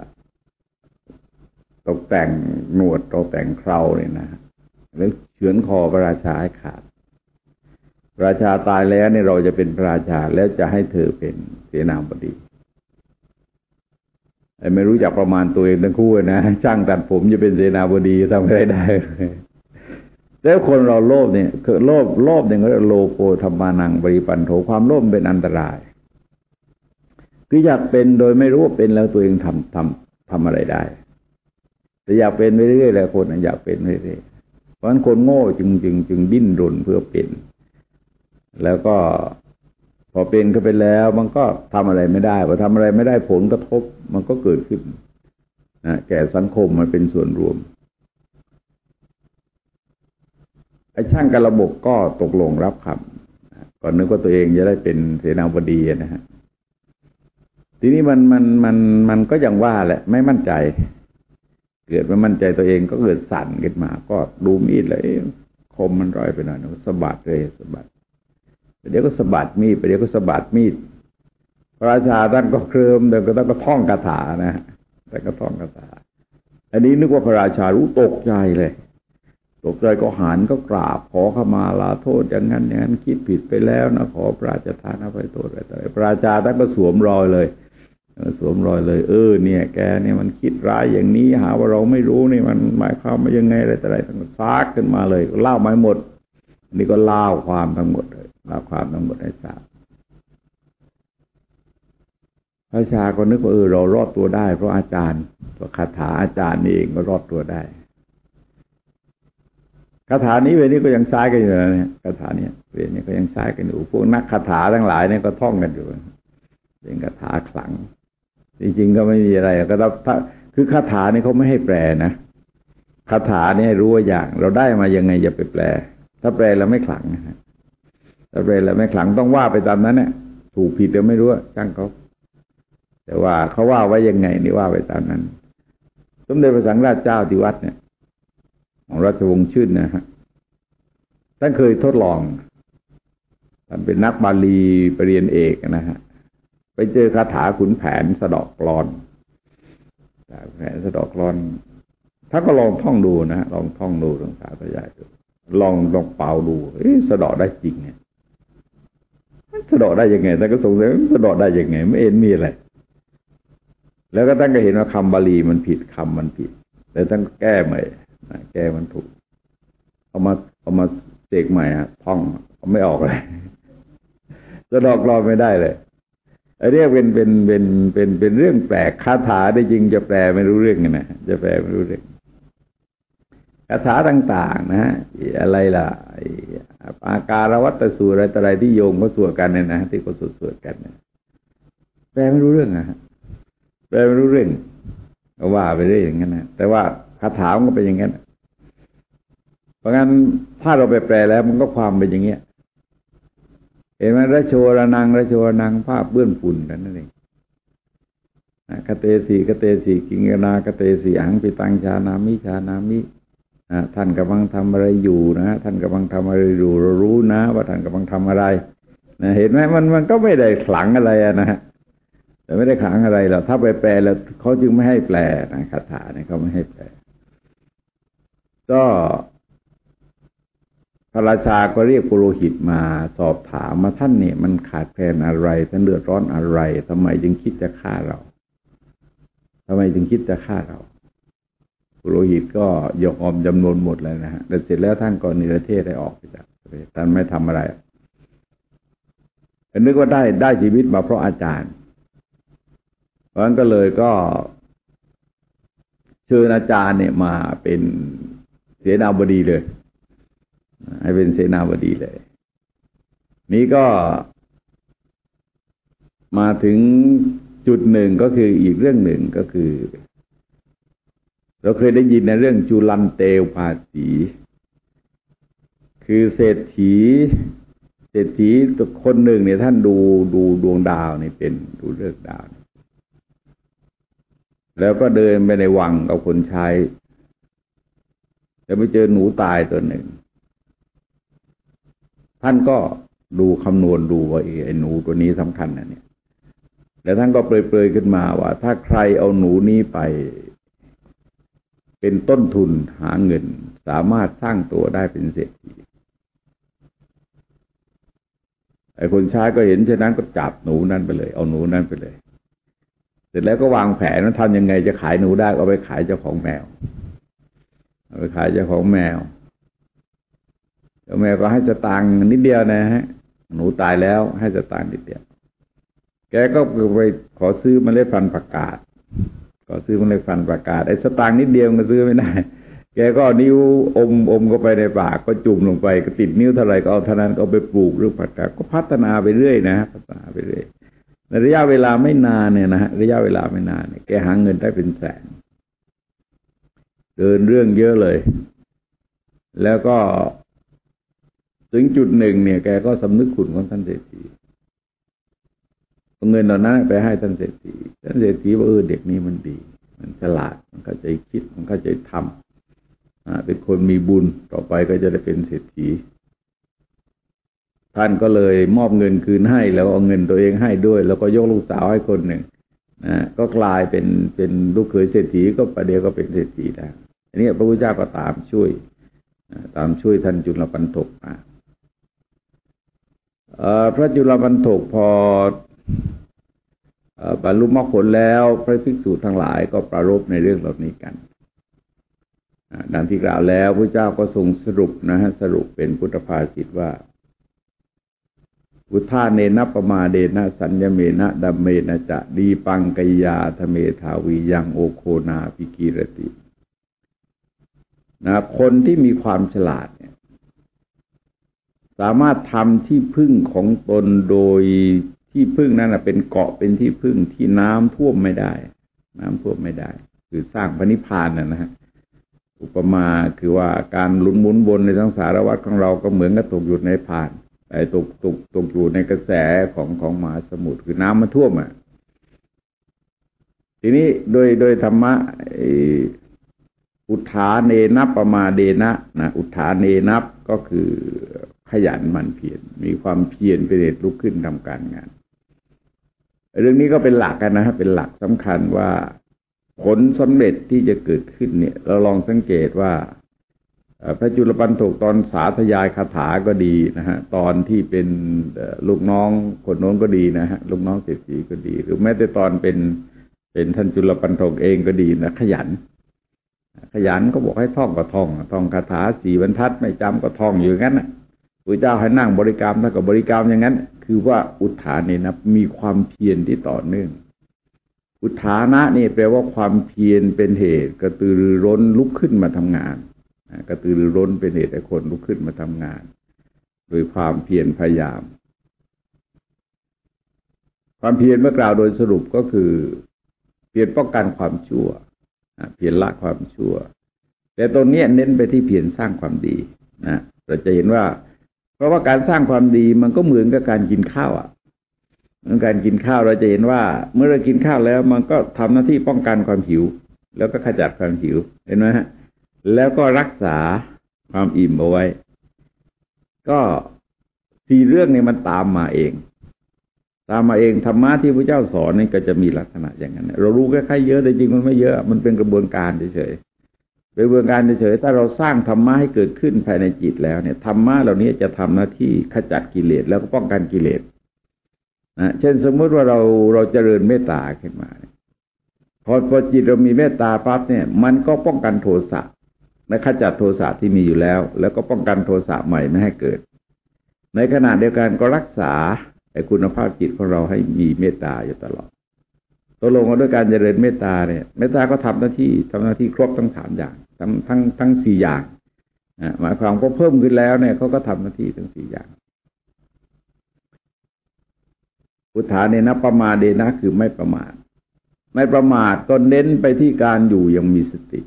ตกแต่งหนวดตกแต่งเคราเนี่ยนะแล้วเฉือนคอพระราชาให้ขาดพระราชาตายแล้วเนี่ยเราจะเป็นพระราชาแล้วจะให้เธอเป็นเสนาบดีไม่รู้จักประมาณตัวเองทั้งคู่นะช่างตัดผมจะเป็นเสนาบดีทำอะไรได้แล้วคนเราโลภเนี่ยคือโลภเนี่ยก็โลโภธรรมานังปริปันโถความโลภเป็นอันตรายคืออยากเป็นโดยไม่รู้ว่าเป็นแล้วตัวเองทำอะไรได้แต่อยากเป็นไปเรื่อยๆแล้วคนอยากเป็นไปเรื่อยเพราะฉะนั้นคนโง่จึงดิ้นรนเพื่อเป็นแล้วก็พอเป็นก็ไปแล้วมันก็ทำอะไรไม่ได้พอทำอะไรไม่ได้ผลกระทบมันก็เกิดขึ้นนะแก่สังคมมันเป็นส่วนรวมไอ้ช่างการระบบก็ตกลงรับคำก่อนนึกว่าตัวเองจะได้เป็นเสนาบดีนะฮะทีนี้มันก็ยังว่าแหละไม่มั่นใจเกิดไม่มั่นใจตัวเองก็เกิดสั่นขึ้นมาก็ดูมีดเลยคมมันร้อยไปหน่อยนะสะบัดเลยสะบัดเดี๋ยวก็สะบัดมีดเดี๋ยวก็สะบัดมีดพระราชาท่านก็เคลิ้มเดี๋ยวก็ต้องก็ท่องคาถานะแต่ก็ท่องคาถาอันนี้นึกว่าพระราชารู้ตกใจเลยตกใจก็หันก็กราบขอขมาลาโทษอย่างนั้นคิดผิดไปแล้วนะขอพระราชทานอภัยโทษอะไรพระราชาท่านก็สวมรอยเลยเนี่ยแกเนี่ยมันคิดร้ายอย่างนี้หาว่าเราไม่รู้นี่มันหมายความว่ายังไงอะไรต่างๆซากขึ้นมาเลยเล่าไม่หมดนี่ก็เล่าความทั้งหมดเลยเล่าความทั้งหมดให้ทราบพระราชาก็นึกว่าเรารอดตัวได้เพราะอาจารย์เพราะคาถาอาจารย์นี่เองก็รอดตัวได้คาถานี้เวลานี้ก็ยังใช้กันอยู่นะเนี่ยคาถานี้เวลานี้ก็ยังใช้กันอยู่พวกนักคาถาทั้งหลายเนี่ยก็ท่องกันอยู่เป็นคาถาขลังจริงๆก็ไม่มีอะไรก็คือคาถานี่เขาไม่ให้แปลนะคาถานี่ให้รู้ว่าอย่างเราได้มายังไงอย่าไปแปลถ้าแปลแล้วไม่ขลังนะถ้าแปลแล้วไม่ขลังต้องว่าไปตามนั้นเนี่ยถูกผิดเราไม่รู้ช่างเขาแต่ว่าเขาว่าไว้ยังไงนี่ว่าไปตามนั้นสมเด็จพระสังฆราชเจ้าที่วัดเนี่ยของราชวงศ์ชื่นนะฮะท่านเคยทดลองท่านเป็นนักบาลีปริญญาเอกนะฮะไปเจอคาถาขุนแผนสะเดาะกลอนแผนสะเดาะกลอนถ้าก็ลองท่องดูนะฮะลองท่องดูลองสาธยายดูลองเป่าดูสะเดาะได้จริงเนี่ยสะเดาะได้ยังไงท่านก็สงสัยสะเดาะได้ยังไงไม่เห็นมีอะไรแล้วก็ท่านก็เห็นว่าคำบาลีมันผิดคำมันผิดแล้วท่านก็แก้ใหม่แก้มันถูกเอามาเสกใหม่ท่องเอาไม่ออกเลยสะเดาะกลอนไม่ได้เลยอันนี้เป็นเรื่องแปลกคาถาได้จริงจะแปลไม่รู้เรื่องนะจะแปลไม่รู้เรื่องคาถาต่างๆนะฮะอะไรล่ะอาการวัตตสูตรอะไรที่โยมก็สวดกันเนี่ยนะที่เขาสวดกันเนี่ยแปลไม่รู้เรื่องนะแปลไม่รู้เรื่องก็ว่าไปเรื่อยอย่างนั้นนะแต่ว่าคาถามันก็เป็นอย่างนั้นเพราะงั้นถ้าเราไปแปลแล้วมันก็ความเป็นอย่างเงี้ยเห็นไหมระโชระนังภาพเบื้องฝุ่นนั่นเองคเตสีกิงกนากเตสีอังปิตังชานามิท่านกำลังทำอะไรอยู่นะท่านกำลังทำอะไรอยู่เรารู้นะว่าท่านกำลังทำอะไรนะเห็นไหมมันก็ไม่ได้ขลังอะไรนะฮะแต่ไม่ได้ขลังอะไรหรอกถ้าไปแปลแล้วเขาจึงไม่ให้แปลนะคาถาเนี่ยเขาไม่ให้แปลก็พระราชาก็เรียกปุโรหิตมาสอบถามมาท่านเนี่ยมันขาดแคลนอะไรท่านเดือดร้อนอะไรทำไมจึงคิดจะฆ่าเราปุโรหิตก็ยกอมจำนวนหมดเลยนะฮะแต่เสร็จแล้วท่านก็นิรเทศได้ออกไปจากท่านไม่ทำอะไรนึกว่าได้ชีวิตมาเพราะอาจารย์เพราะฉะนั้นก็เลยก็เชิญอาจารย์เนี่ยมาเป็นเสนาบดีเลยให้เป็นเสนาบดีเลยนี้ก็มาถึงจุดหนึ่งก็คืออีกเรื่องหนึ่งก็คือเราเคยได้ยินในเรื่องจุลันเตวภาสีคือเศรษฐีคนหนึ่งเนี่ยท่านดูดวงดาวนี่เป็นดูฤกษ์ดาวแล้วก็เดินไปในวังกับคนใช้แล้วไปเจอหนูตายตัวหนึ่งท่านก็ดูคำนวณดูว่าไอ้หนูตัวนี้สำคัญนะเนี่ยแล้วท่านก็เปรยๆขึ้นมาว่าถ้าใครเอาหนูนี้ไปเป็นต้นทุนหาเงินสามารถสร้างตัวได้เป็นเศรษฐีไอ้คนใช้ก็เห็นฉะนั้นก็จับหนูนั้นไปเลยเอาหนูนั้นไปเลยเสร็จแล้วก็วางแผนว่าทำยังไงจะขายหนูได้ก็ไปขายเจ้าของแมวเอาไปขายเจ้าของแมวเจ้าแมวก็ให้สตางค์นิดเดียวนะฮะหนูตายแล้วให้สตางค์นิดเดียวแกก็ไปขอซื้อเมล็ดพันธุ์ผักกาดก็ซื้อเมล็ดพันธุ์ผักกาดไอ้สตางค์นิดเดียวมันซื้อไม่ได้แกก็นิ้วอมเข้าไปในปากก็จุ่มลงไปก็ติดนิ้วเท่าไหร่ก็เอาเท่านั้นก็เอาไปปลูกหรือผักกาดก็พัฒนาไปเรื่อยนะพัฒนาไปเรื่อยในระยะเวลาไม่นานเนี่ยนะฮะระยะเวลาไม่นานเนี่ยแกหาเงินได้เป็นแสนเดินเรื่องเยอะเลยแล้วก็ถึงจุดหนึ่งเนี่ยแกก็สำนึกคุณของท่านเศรษฐีเอาเงินเหล่านั้นไปให้ท่านเศรษฐีท่านเศรษฐีว่าเด็กนี้มันดีมันฉลาดมันเข้าใจคิดมันเข้าใจทำเป็นคนมีบุญต่อไปก็จะได้เป็นเศรษฐีท่านก็เลยมอบเงินคืนให้แล้วเอาเงินตัวเองให้ด้วยแล้วก็ยกลูกสาวให้คนหนึ่งก็กลายเป็นลูกเขยเศรษฐีก็ประเดี๋ยวก็เป็นเศรษฐีได้อันนี้พระพุทธเจ้าก็ตามช่วยท่านจุลปันถกมาพระจุลปันถกพอบรรลุมรรคผลแล้วพระภิกษุทั้งหลายก็ปรารภในเรื่องเหล่านี้กันดังที่กล่าวแล้วพระเจ้าก็ทรงสรุปสรุปเป็นพุทธภาษิตว่าอุทาเนนะปมาเดนะสัญญเมนะดัมเมนะจะดีปังกยาธเมธาวียังโอโคนาปิกีรติคนที่มีความฉลาดเนี่ยสามารถทำที่พึ่งของตนโดยที่พึ่งนั้นเป็นเกาะเป็นที่พึ่งที่น้ำท่วมไม่ได้คือสร้างพระนิพพานนะฮะอุปมาคือว่าการหมุนวนในสังสารวัฏของเราก็เหมือนกับตกอยู่ในผ่านตกอยู่ในกระแสของมหาสมุทรคือน้ำมันท่วมทีนี้โดยธรรมะอุทาเนนะปมาเดนะอุทาเนนะก็คือขยันหมั่นเพียรมีความเพียรเป็นเหตุลุกขึ้นทำการงานเรื่องนี้ก็เป็นหลักกันนะครับเป็นหลักสำคัญว่าผลสำเร็จที่จะเกิดขึ้นเนี่ยเราลองสังเกตว่าพระจุลปันถกตอนสาธยายคาถาก็ดีนะฮะตอนที่เป็นลูกน้องคนโน้นก็ดีนะฮะลูกน้องเศรษฐีก็ดีหรือแม้แต่ตอนเป็นท่านจุลปันถกเองก็ดีนะขยันก็บอกให้ท่องก็ท่องคาถา4 บรรทัดไม่จำก็ท่องอยู่งั้นน่ะพระเจ้าให้นั่งบริกรรมถ้ากับบริกรรมอย่างนั้นคือว่าอุทานี่นะมีความเพียรที่ต่อเนื่องอุทานะนี่แปลว่าความเพียรเป็นเหตุกระตือรือร้นลุกขึ้นมาทำงานกระตือรือร้นเป็นเหตุให้คนลุกขึ้นมาทำงานโดยความเพียรพยายามความเพียรเมื่อกล่าวโดยสรุปก็คือเพียรป้องกันความชั่วเพียรละความชั่วแต่ตรงนี้เน้นไปที่เพียรสร้างความดีนะเราจะเห็นว่าเพราะว่าการสร้างความดีมันก็เหมือนกับการกินข้าวเหมือนการกินข้าวเราจะเห็นว่าเมื่อเรากินข้าวแล้วมันก็ทำหน้าที่ป้องกันความหิวแล้วก็ขจัดความหิวเห็นไหมฮะแล้วก็รักษาความอิ่มเอาไว้ก็4 เรื่องนี้มันตามมาเองธรรมะที่พระเจ้าสอนนี่ก็จะมีลักษณะอย่างนั้นเรารู้แค่เยอะแต่จริงมันไม่เยอะมันเป็นกระบวนการเฉยๆเป็นกระบวนการเฉยๆถ้าเราสร้างธรรมะให้เกิดขึ้นภายในจิตแล้วเนี่ยธรรมะเหล่านี้จะทำหน้าที่ขจัดกิเลสแล้วก็ป้องกันกิเลสเช่นสมมติว่าเราเจริญเมตตาขึ้นมาพอจิตเรามีเมตตาปั๊บเนี่ยมันก็ป้องกันโทสะและขจัดโทสะที่มีอยู่แล้วก็ป้องกันโทสะใหม่ไม่ให้เกิดในขณะเดียวกันก็รักษาคุณภาพจิตของเราให้มีเมตตาอยู่ตลอดตกลงกันด้วยการเจริญเมตตาเนี่ยเมตตาก็ทำหน้าที่ครบทั้ง3 อย่างทั้ง4 อย่างหมายความก็เพิ่มขึ้นแล้วเนี่ยเขาก็ทำหน้าที่ทั้ง4 อย่างอุทาเนนะปมาเดนะคือไม่ประมาทก็เน้นไปที่การอยู่อย่างมีสติ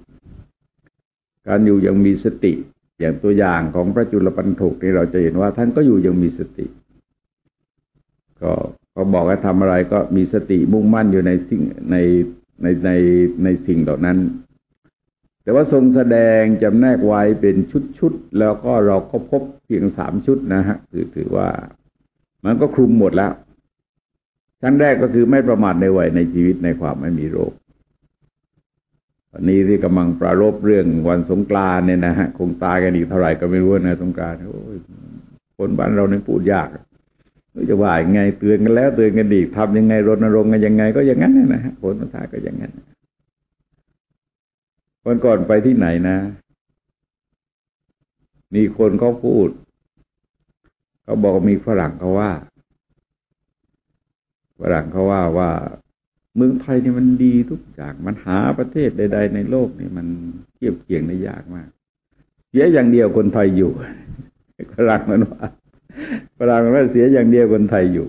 อย่างตัวอย่างของพระจุลปันถกนี่เราจะเห็นว่าท่านก็อยู่อย่างมีสติก็เขาบอกให้ทำอะไรก็มีสติมุ่งมั่นอยู่ในสิ่งในสิ่งเหล่านั้นแต่ว่าทรงแสดงจำแนกไว้เป็นชุดแล้วก็เราก็พบเพียง3 ชุดนะฮะคือถือว่ามันก็คลุมหมดแล้วชั้นแรกก็คือไม่ประมาทในวัยในชีวิตในความไม่มีโรควันนี้ที่กำลังปรารภเรื่องวันสงกรานต์เนี่ยนะฮะคงตายกันอีกเท่าไหร่ก็ไม่รู้นะสงกรานต์โอ้ยคนบ้านเราเนี่ยพูดยากจะว่ายังไงเตือนกันแล้วเตือนกันอีกทำยังไงรณรงค์กันยังไงก็อย่างนั้นนะฮะผลสุดท้ายก็อย่างนั้นวันก่อนไปที่ไหนนะมีคนเขาพูดเขาบอกมีฝรั่งเขาว่าเมืองไทยนี่มันดีทุกอย่างมันหาประเทศใดๆในโลกนี่มันเทียบเคียงได้ยากมากเสียอย่างเดียวคนไทยอยู่ฝรั่งมันว่าเสียอย่างเดียวคนไทยอยู่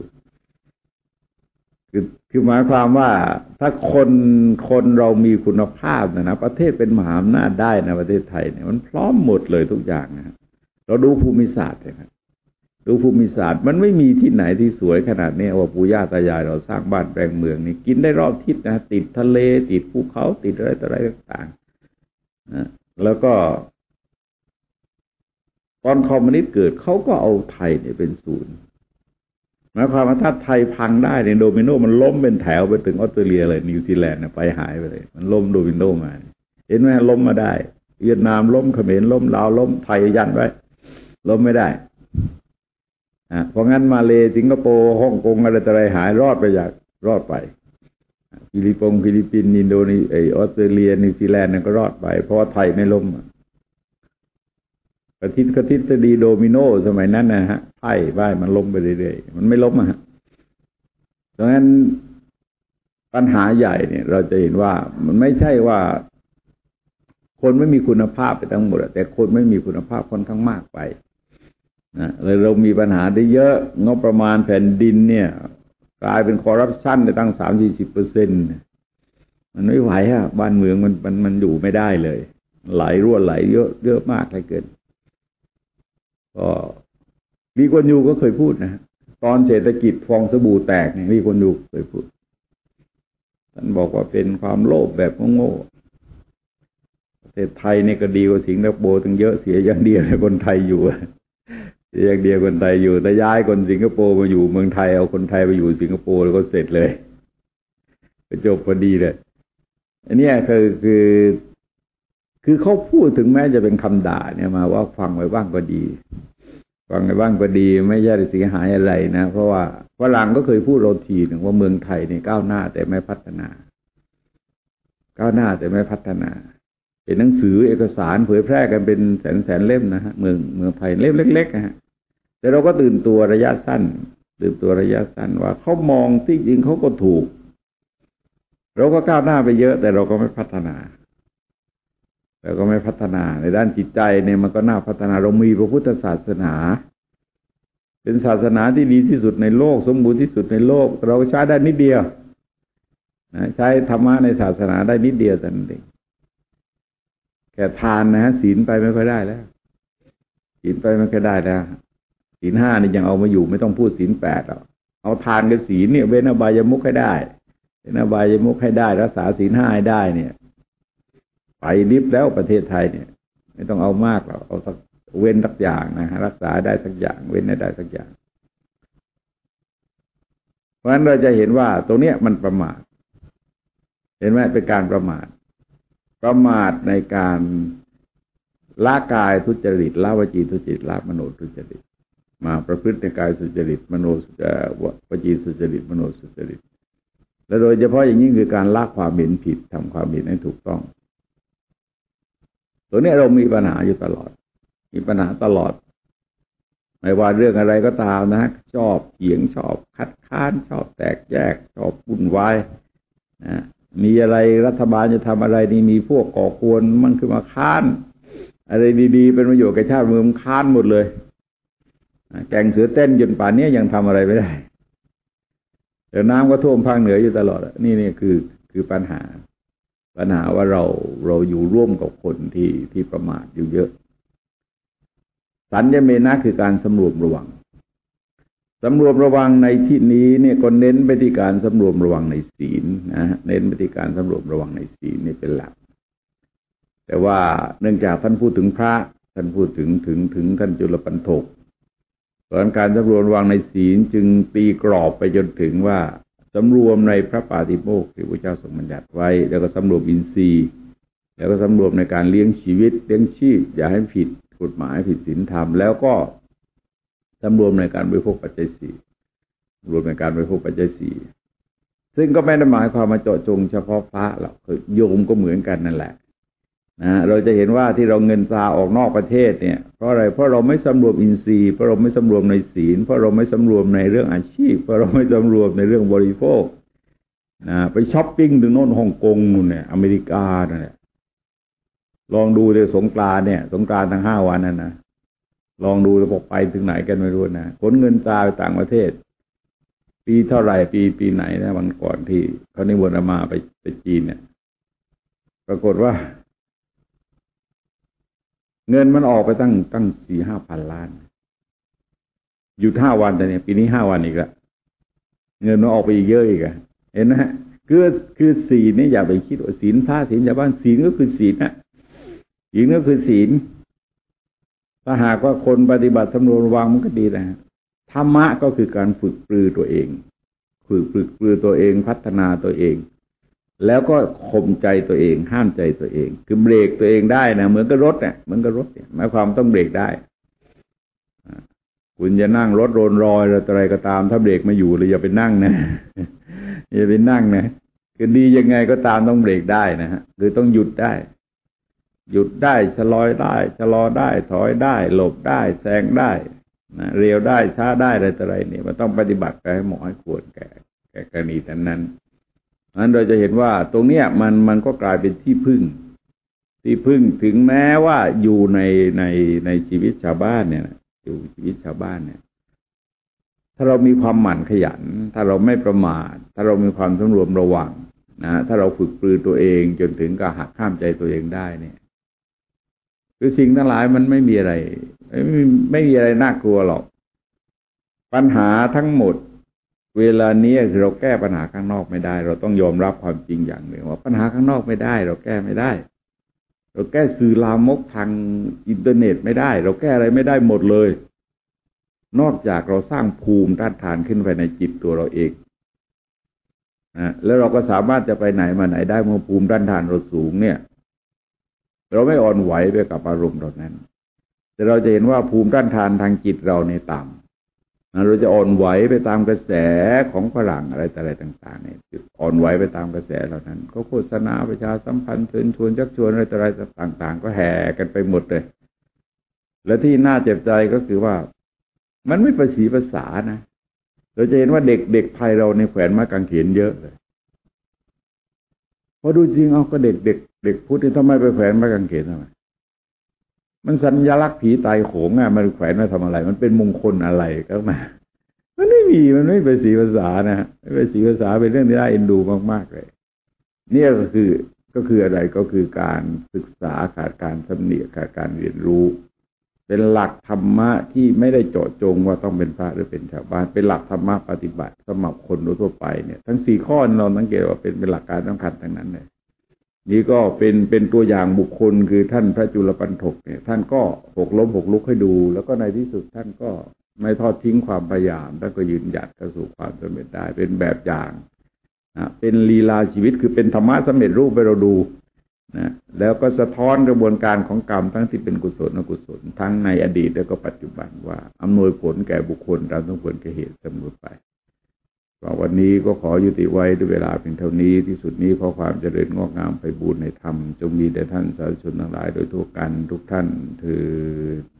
คือหมายความว่าถ้าคนเรามีคุณภาพนะประเทศเป็นมหาอำนาจได้นะประเทศไทยเนี่ยมันพร้อมหมดเลยทุกอย่างนะเราดูภูมิศาสตร์นะครับดูภูมิศาสตร์มันไม่มีที่ไหนที่สวยขนาดนี้ว่าปู่ย่าตายายเราสร้างบ้านแปลงเมืองนี่กินได้รอบทิศนะติดทะเลติดภูเขาติดอะไรต่ออะไรต่างๆนะแล้วก็ตอนคอมมิวนิสต์เกิดเขาก็เอาไทยเนี่ยเป็นศูนย์หมายความว่าถ้าไทยพังได้เนี่ยโดมิโนมันล้มเป็นแถวไปถึงออสเตรเลียเลยนิวซีแลนด์ไปหายไปเลยมันล้มโดมิโนมาเห็นไหมล้มมาได้เวียดนามล้มเขมรล้มลาวล้มไทยยันไว้ล้มไม่ได้เพราะงั้นมาเลสิงคโปร์ฮ่องกงอะไรต่ออะไรหายรอดไปฟิลิปปินส์อินโดนีเซียออสเตรเลียนิวซีแลนด์นั่นก็รอดไปเพราะว่าไทยไม่ล้มกระทิทฤษฎีโดมิโนสมัยนั้นนะฮะไพ่มันล้มไปเรื่อยๆมันไม่ล้มฮะดังนั้นปัญหาใหญ่เนี่ยเราจะเห็นว่ามันไม่ใช่ว่าคนไม่มีคุณภาพไปทั้งหมดแต่คนไม่มีคุณภาพค่อนข้างมากไปนะเลยเรามีปัญหาได้เยอะงบประมาณแผ่นดินเนี่ยกลายเป็นคอร์รัปชันไปตั้ง30-40%มันไม่ไหวอ่ะบ้านเมืองมันอยู่ไม่ได้เลยรั่วไหลเยอะมากเลยเกินก็ลีกวนยูก็เคยพูดนะตอนเศรษฐกิจฟองสบู่แตกเนี่ยลีกวนยูเคยพูดท่านบอกว่าเป็นความโลภแบบโง่ประเทศไทยเนี่ยก็ดีกว่าสิงคโปร์ตั้งเยอะเสียอย่างเดียวเลยคนไทยอยู่เสียอย่างเดียวคนไทยอยู่แต่ย้ายคนสิงคโปร์มาอยู่เมืองไทยเอาคนไทยไปอยู่สิงคโปร์แล้วก็เสร็จเลยก็จบพอดีเลยอันนี้คือเขาพูดถึงแม้จะเป็นคำด่าเนี่ยมาว่าฟังไว้บ้างก็ดีไม่ใช่เสียหายอะไรนะเพราะว่าฝรั่งก็เคยพูดเราทีหนึ่งว่าเมืองไทยเนี่ยก้าวหน้าแต่ไม่พัฒนาเป็นหนังสือเอกสารเผยแพร่กันเป็นแสนเล่มนะฮะเมืองไทยเล่มเล็กๆนะฮะแต่เราก็ตื่นตัวระยะสั้นว่าเขามองที่จริงเขาก็ถูกเราก็ก้าวหน้าไปเยอะแต่เราก็ไม่พัฒนาในด้านจิตใจเนี่ยมันก็น่าพัฒนาเรามีพระพุทธศาสนาเป็นศาสนาที่ดีที่สุดในโลกสมบูรณ์ที่สุดในโลกเราใช้ได้นิดเดียวนะใช้ธรรมะในศาสนาได้นิดเดียวแต่นั้นเองแค่ทานนะศีลไปไม่ค่อยได้แล้วศีล5นี่ยังเอามาอยู่ไม่ต้องพูดศีล8เอาทานกับศีลเนี่ยเว้นอบายมุขให้ได้รักษาศีล5ให้ได้เนี่ยไปลิฟต์แล้วประเทศไทยเนี่ยไม่ต้องเอามากหรอกเอาสักเว้นสักอย่างนะฮะรักษาได้สักอย่างเว้นได้สักอย่างเพราะฉะนั้นเราจะเห็นว่าตรงเนี้ยมันประมาทเห็นไหมเป็นการประมาทในการละกายทุจริตละวจีทุจริตละมโนทุจริตมาประพฤติในกายสุจริตมโนวจีสุจริตมโนสุจริตและโดยเฉพาะอย่างยิ่งคือการละความเห็นผิดทำความเห็นให้ถูกต้องตัวนี้เรามีปัญหาอยู่ตลอดไม่ว่าเรื่องอะไรก็ตามนะชอบเถียงชอบคัดค้านชอบแตกแยกชอบวุ่นวายนะมีอะไรรัฐบาลจะทำอะไรนี่มีพวกก่อกวนมันคือมาค้านอะไรดีๆเป็นประโยชน์แก่ชาติเมืองค้านหมดเลยแก่งเสือเต้นจนป่านนี้ยังทำอะไรไม่ได้เดี๋ยวน้ำก็ท่วมภาคเหนืออยู่ตลอดนี่คือปัญหาว่าเราอยู่ร่วมกับคนที่ประมาทอยู่เยอะสัญญเมนะคือการสำรวมระวังในที่นี้เนี่ยก็เน้นไปที่การสำรวมระวังในศีลนะเน้นไปที่การสำรวมระวังในศีลนี่เป็นหลักแต่ว่าเนื่องจากท่านพูดถึงพระท่านพูดถึงท่านจุลปันโถกเพราะการสำรวมระวังในศีลจึงตีกรอบไปจนถึงว่าสำรวมในพระปาฏิโมกข์ที่พระเจ้าทรงบัญญัติไว้แล้วก็สำรวมอินทรีย์แล้วก็สำรวมในการเลี้ยงชีวิตเลี้ยงชีพอย่าให้ผิดกฎหมายผิดศีลธรรมแล้วก็สำรวมในการบริโภคปัจจัยสี่รวมในการบริโภคปัจจัยสี่ซึ่งก็ไม่ได้หมายความมาเจาะจงเฉพาะพระหรอกคือโยมก็เหมือนกันนั่นแหละนะเราจะเห็นว่าที่เราเงินตราออกนอกประเทศเนี่ยเพราะอะไรเพราะเราไม่สำรวมอินทรีย์เพราะเราไม่สำรวมในศีลเพราะเราไม่สำรวมในเรื่องอาชีพเพราะเราไม่สำรวมในเรื่องบริโภคนะไปช้อปปิ้งถึงโน่นฮ่องกงนู่นเนี่ยอเมริกาเนี่ยลองดูเลยสงกรานต์เนี่ยสงกรานต์ทั้ง5 วันนั่นนะลองดูแล้วบอกไปถึงไหนกันไม่รู้นะขนเงินตราไปต่างประเทศปีเท่าไหร่ปีไหนนะวันก่อนที่เขานิมนต์อามาไปจีนเนี่ยปรากฏว่าเงินมันออกไปตั้ง4-5 พันล้านหยุด5 วันแต่เนี่ยปีนี้5 วันอีกละเงินมันออกไปอีกเยอะอีกอะเห็นไหมฮะคือศีลนี่อย่าไปคิดว่าศีลพระศีลชาวบ้านศีลก็คือศีลนะศีลก็คือศีลถ้าหากว่าคนปฏิบัติสำรวมระวังมันก็ดีนะธรรมะก็คือการฝึกปรือตัวเองฝึกปรือตัวเองพัฒนาตัวเองแล้วก็ข่มใจตัวเองห้ามใจตัวเองคือเบรกตัวเองได้นะเหมือนกับรถเนี่ยเหมือนกับรถเนี่ยหมายความต้องเบรกได้คุณจะนั่งรถโรนรอยอะไรก็ตามถ้าเบรกไม่อยู่เลยอย่าไปนั่งนะอย่าไปนั่งนะคือดียังไงก็ตามต้องเบรกได้นะฮะคือต้องหยุดได้ชะลอได้ถอยได้หลบได้แซงได้นะเร็วได้ช้าได้อะไรเนี่ยมันต้องปฏิบัติไปให้เหมาะให้ควรแก่กรณีนั้นนั้นเราจะเห็นว่าตรงเนี้ยมันก็กลายเป็นที่พึ่งถึงแม้ว่าอยู่ในชีวิตชาวบ้านเนี่ยอยู่ชีวิตชาวบ้านเนี่ยถ้าเรามีความหมั่นขยันถ้าเราไม่ประมาทถ้าเรามีความสำรวมระวังนะถ้าเราฝึกปรือตัวเองจนถึงกับหักห้ามใจตัวเองได้เนี่ยคือสิ่งทั้งหลายมันไม่มีอะไรไม่มีอะไรน่ากลัวหรอกปัญหาทั้งหมดเวลานี้คือเราแก้ปัญหาข้างนอกไม่ได้เราต้องยอมรับความจริงอย่างหนึ่งว่าปัญหาข้างนอกไม่ได้เราแก้ไม่ได้เราแก้สื่อลามกทางอินเทอร์เน็ตไม่ได้เราแก้อะไรไม่ได้หมดเลยนอกจากเราสร้างภูมิต้านทานขึ้นไปในจิตตัวเราเองแล้วเราก็สามารถจะไปไหนมาไหนได้เมื่อภูมิต้านทานเราสูงเนี่ยเราไม่อ่อนไหวไปกับอารมณ์เหล่านั้นแต่เราจะเห็นว่าภูมิต้านทานทางจิตเราในต่ำเราจะอ่อนไหวไปตามกระแสของฝรั่งอะไรต่างๆเนี่ยอ่อนไหวไปตามกระแสเหล่านั้นก็โฆษณาประชาสัมพันธ์เชิญชวนชักชวนอะไรต่างๆก็แห่กันไปหมดเลยและที่น่าเจ็บใจก็คือว่ามันไม่ประสีภาษานะเราจะเห็นว่าเด็กไทยเราในแขวนไม้กางเขนเยอะเลยพอดูจริงเอาก็เด็กพุทธนี่ทำไมไปแขวนไม้กางเขนทำไมมันสัญลักษณ์ผีตายโหงอ่ะมันแขวนมาทำอะไรมันเป็นมงคลอะไรก็มามันไม่เป็นสีภาษานะไม่เป็นสีภาษาเป็นเรื่องที่น่าเอ็นดูมากๆเลยเนี่ยก็คืออะไรก็คือการศึกษาขาดการสำเนียกขาดการเรียนรู้เป็นหลักธรรมะที่ไม่ได้เจาะจงว่าต้องเป็นพระหรือเป็นชาวบ้านเป็นหลักธรรมะปฏิบัติสำหรับคนทั่วไปเนี่ยทั้ง4 ข้อเราสังเกตว่าเป็นหลักการสำคัญทั้งนั้นเลยนี่ก็เป็นตัวอย่างบุคคลคือท่านพระจุลปันถกเนี่ยท่านก็หกล้มหกลุกให้ดูแล้วก็ในที่สุดท่านก็ไม่ทอดทิ้งความพยายามท่านก็ยืนหยัดเข้าสู่ความสำเร็จได้เป็นแบบอย่างเป็นลีลาชีวิตคือเป็นธรรมะสำเร็จรูปให้เราดูนะแล้วก็สะท้อนกระบวนการของกรรมทั้งที่เป็นกุศลอกุศลทั้งในอดีตและก็ปัจจุบันว่าอำนวยผลแก่บุคคลตามสมควรแก่เหตุเสมอไปวันนี้ก็ขอยุติไว้ด้วยเวลาเพียงเท่านี้ที่สุดนี้ขอความเจริญงอกงามไปบูรณนธรรมจงมีแด่ท่านสาธุชนทั้งหลายโดยทั่วกันทุกท่านเทอญ